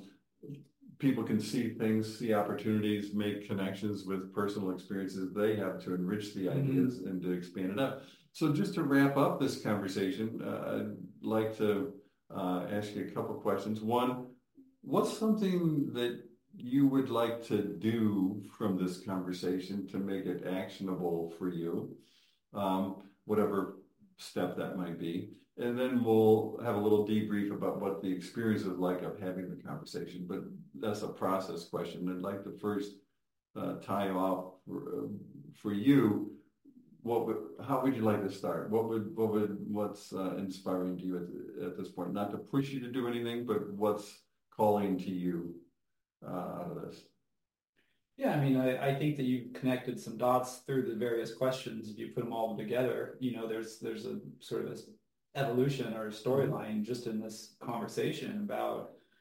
people can see things, see opportunities, make connections with personal experiences they have to enrich the ideas mm-hmm. and to expand it out. So just to wrap up this conversation, uh, I'd like to uh, ask you a couple questions. One, what's something that you would like to do from this conversation to make it actionable for you, um, whatever step that might be? And then we'll have a little debrief about what the experience is like of having the conversation. But that's a process question. I'd like to first uh, tie off for, uh, for you. What would, how would you like to start? What would, what would, what's uh, inspiring to you at, at this point? Not to push you to do anything, but what's calling to you uh, out of this? Yeah, I mean, I, I think that you connected some dots through the various questions. If you put them all together, you know, there's there's a sort of a evolution or storyline just in this conversation about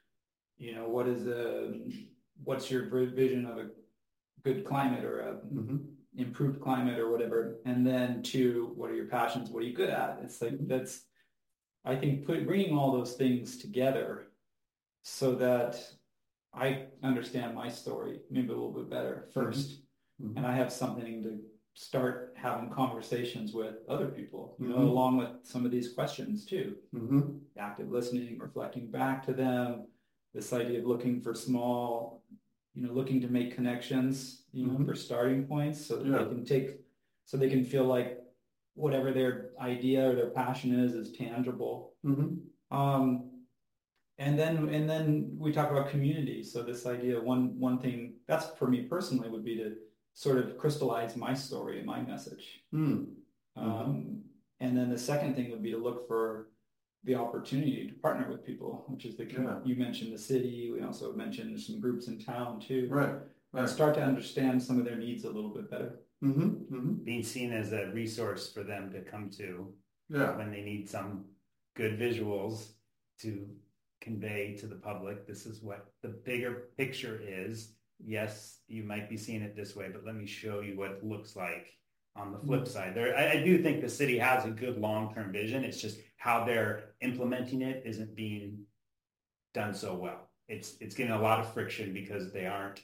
you know, what is a, what's your vision of a good climate or a mm-hmm. improved climate or whatever? And then two, what are your passions? What are you good at? It's like, that's, I think put, bringing all those things together so that I understand my story maybe a little bit better first. Mm-hmm. And I have something to start having conversations with other people, you know, mm-hmm. along with some of these questions too. Mm-hmm. Active listening, reflecting back to them, this idea of looking for small, you know, looking to make connections, you know, mm-hmm. for starting points so that yeah. they can take, so they can feel like whatever their idea or their passion is, is tangible. Mm-hmm. Um, and then, and then we talk about community. So this idea, one, one thing that's for me personally would be to sort of crystallize my story and my message. Mm. Um, mm-hmm. And then the second thing would be to look for the opportunity to partner with people, which is the, yeah. you mentioned the city. We also mentioned some groups in town too. Right. right. And start to understand some of their needs a little bit better. Mm-hmm. Mm-hmm. Being seen as a resource for them to come to yeah. when they need some good visuals to convey to the public. This is what the bigger picture is. Yes, you might be seeing it this way, but let me show you what it looks like on the flip side. There, I, I do think the city has a good long-term vision. It's just how they're implementing it isn't being done so well. It's it's getting a lot of friction because they aren't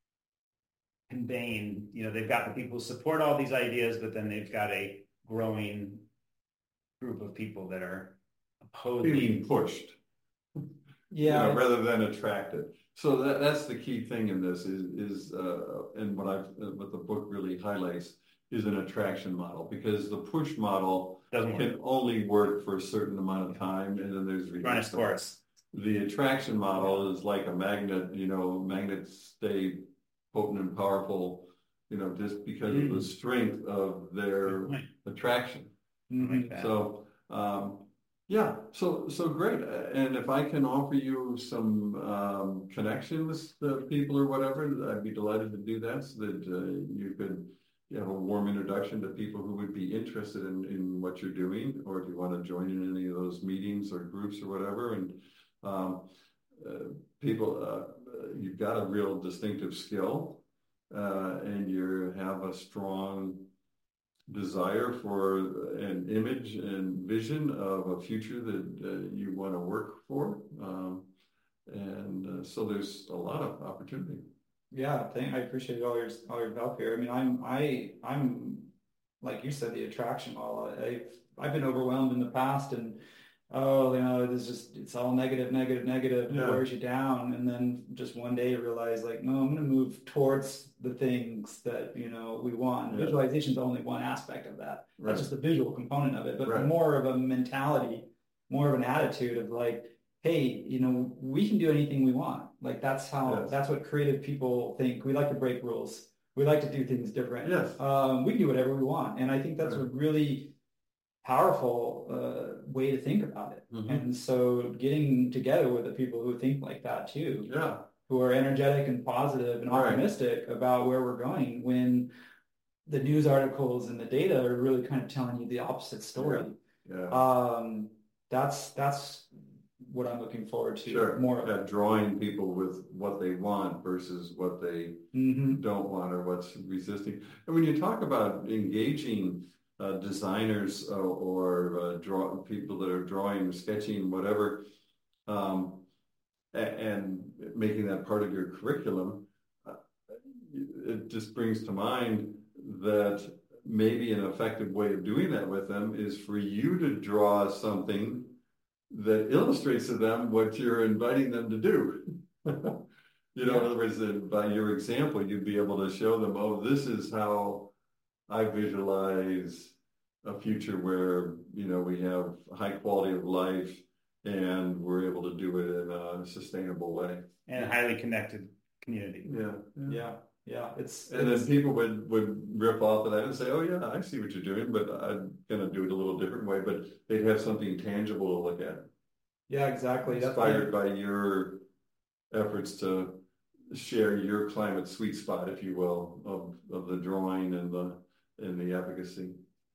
conveying, you know, they've got the people who support all these ideas, but then they've got a growing group of people that are opposing. Being pushed. Yeah. You know, rather than attracted. So that that's the key thing in this is is uh, and what I've what the book really highlights is an attraction model, because the push model Doesn't can work. only work for a certain amount of time, and then there's run its course. The attraction model is like a magnet. You know, magnets stay potent and powerful, you know, just because mm. of the strength of their attraction. Mm-hmm. Like so. Um, Yeah, so so great. And if I can offer you some um, connection with the people or whatever, I'd be delighted to do that so that uh, you could have a warm introduction to people who would be interested in, in what you're doing, or if you want to join in any of those meetings or groups or whatever. And um, uh, people, uh, you've got a real distinctive skill uh, and you have a strong desire for an image and vision of a future that uh, you want to work for. Um, and uh, so there's a lot of opportunity. Yeah, thank, I appreciate all your all your help here. I mean, I'm I I'm like you said, the attraction model. I've I've been overwhelmed in the past, and oh, you know, it's just it's all negative, negative, negative. Yeah. It wears you down, and then just one day you realize, like, no, I'm going to move towards the things that you know we want. Yeah. Visualization is only one aspect of that. Right. That's just the visual component of it, but right. more of a mentality, more of an attitude of like, hey, you know, we can do anything we want. Like that's how, yes. that's what creative people think. We like to break rules. We like to do things different. Yes. Um, we can do whatever we want. And I think that's right. a really powerful uh, way to think about it. Mm-hmm. And so getting together with the people who think like that too, yeah. who are energetic and positive and optimistic right. about where we're going, when the news articles and the data are really kind of telling you the opposite story. Yeah. yeah. Um, that's, that's, what I'm looking forward to. Sure. More of yeah, drawing people with what they want versus what they mm-hmm. don't want or what's resisting. And when you talk about engaging uh, designers uh, or uh, draw people that are drawing, sketching, whatever, um, and, and making that part of your curriculum, uh, it just brings to mind that maybe an effective way of doing that with them is for you to draw something that illustrates to them what you're inviting them to do. you know, yeah. in other words, by your example, you'd be able to show them, oh, this is how I visualize a future where, you know, we have high quality of life and we're able to do it in a sustainable way. And a highly connected community. Yeah. Yeah. yeah. Yeah, it's and it's, then people would, would rip off of that and say, "Oh yeah, I see what you're doing, but I'm going to do it a little different way." But they'd have something tangible to look at. Yeah, exactly. Inspired by your efforts to share your climate sweet spot, if you will, of, of the drawing and the and the efficacy.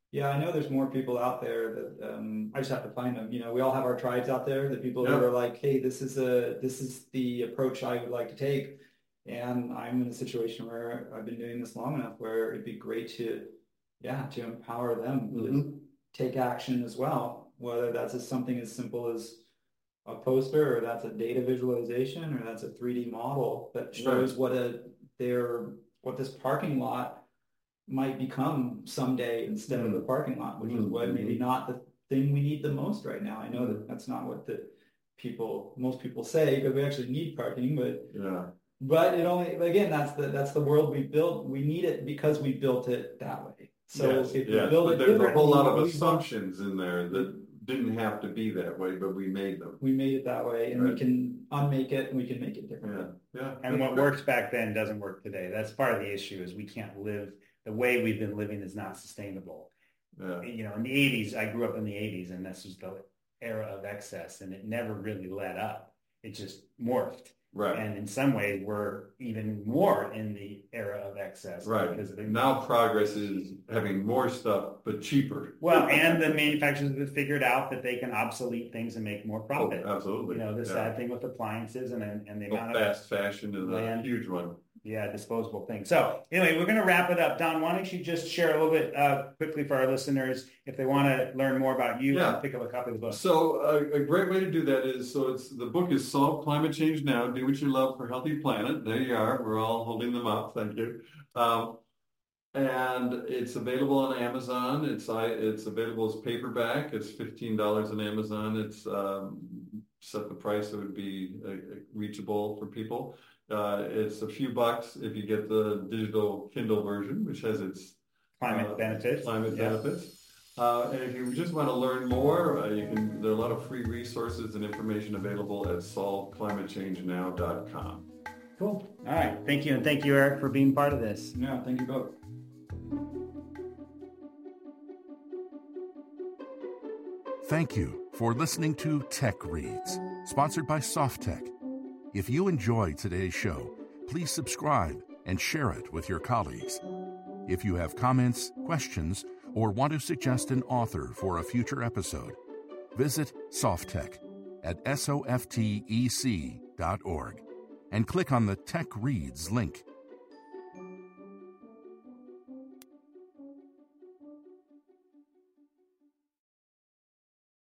Yeah, I know there's more people out there that um, I just have to find them. You know, we all have our tribes out there, the people Yeah. who are like, hey, this is a this is the approach I would like to take. And I'm in a situation where I've been doing this long enough where it'd be great to, yeah, to empower them to Mm-hmm. take action as well, whether that's as something as simple as a poster, or that's a data visualization, or that's a three D model that shows Right. what a their what this parking lot might become someday instead of the parking lot, which is what maybe not the thing we need the most right now. I know that that's not what the people, most people say, because we actually need parking, but Yeah. but it only, again, that's the that's the world we built. We need it because we built it that way. So Yes, if yes. we build But it there's a whole lot of differently, we- assumptions in there that didn't have to be that way, but we made them. we made it that way, and we Right. can unmake it, and we can make it Yeah, different. yeah. And what worked back then doesn't work today. That's part of the issue is we can't live, the way we've been living is not sustainable. Yeah. You know, in the eighties, I grew up in the eighties, and this was the era of excess, and it never really let up. It just morphed. Right. And in some ways, we're even more in the era of excess. Right. Because the, Now progress is having more stuff, but cheaper. well, and the manufacturers have figured out that they can obsolete things and make more Oh, profit. absolutely. You know, the Yeah. sad thing with appliances and and the Oh, amount of fast fashion is a land. huge one. yeah, disposable things. So anyway, we're going to wrap it up. Don, why don't you just share a little bit uh, quickly for our listeners if they want to learn more about you Yeah. and pick up a copy of the book. So a, a great way to do that is, so it's the book is Solve Climate Change Now, Do What You Love for a Healthy Planet. There you are. We're all holding them up. Thank you. Um, and it's available on Amazon. It's I, it's available as paperback. It's fifteen dollars on Amazon. It's um, set the price that would be uh, reachable for people. Uh, it's a few bucks if you get the digital Kindle version, which has its Climate uh, benefits. Climate Yeah. benefits. Uh, and if you just want to learn more, uh, you can. There are a lot of free resources and information available at solve climate change now dot com. Cool. All right. Thank you. And thank you, Eric, for being part of this. Yeah, thank you both. Thank you for listening to Tech Reads, sponsored by SoftTech. If you enjoyed today's show, please subscribe and share it with your colleagues. If you have comments, questions, or want to suggest an author for a future episode, visit SoftTech at softec dot org and click on the Tech Reads link.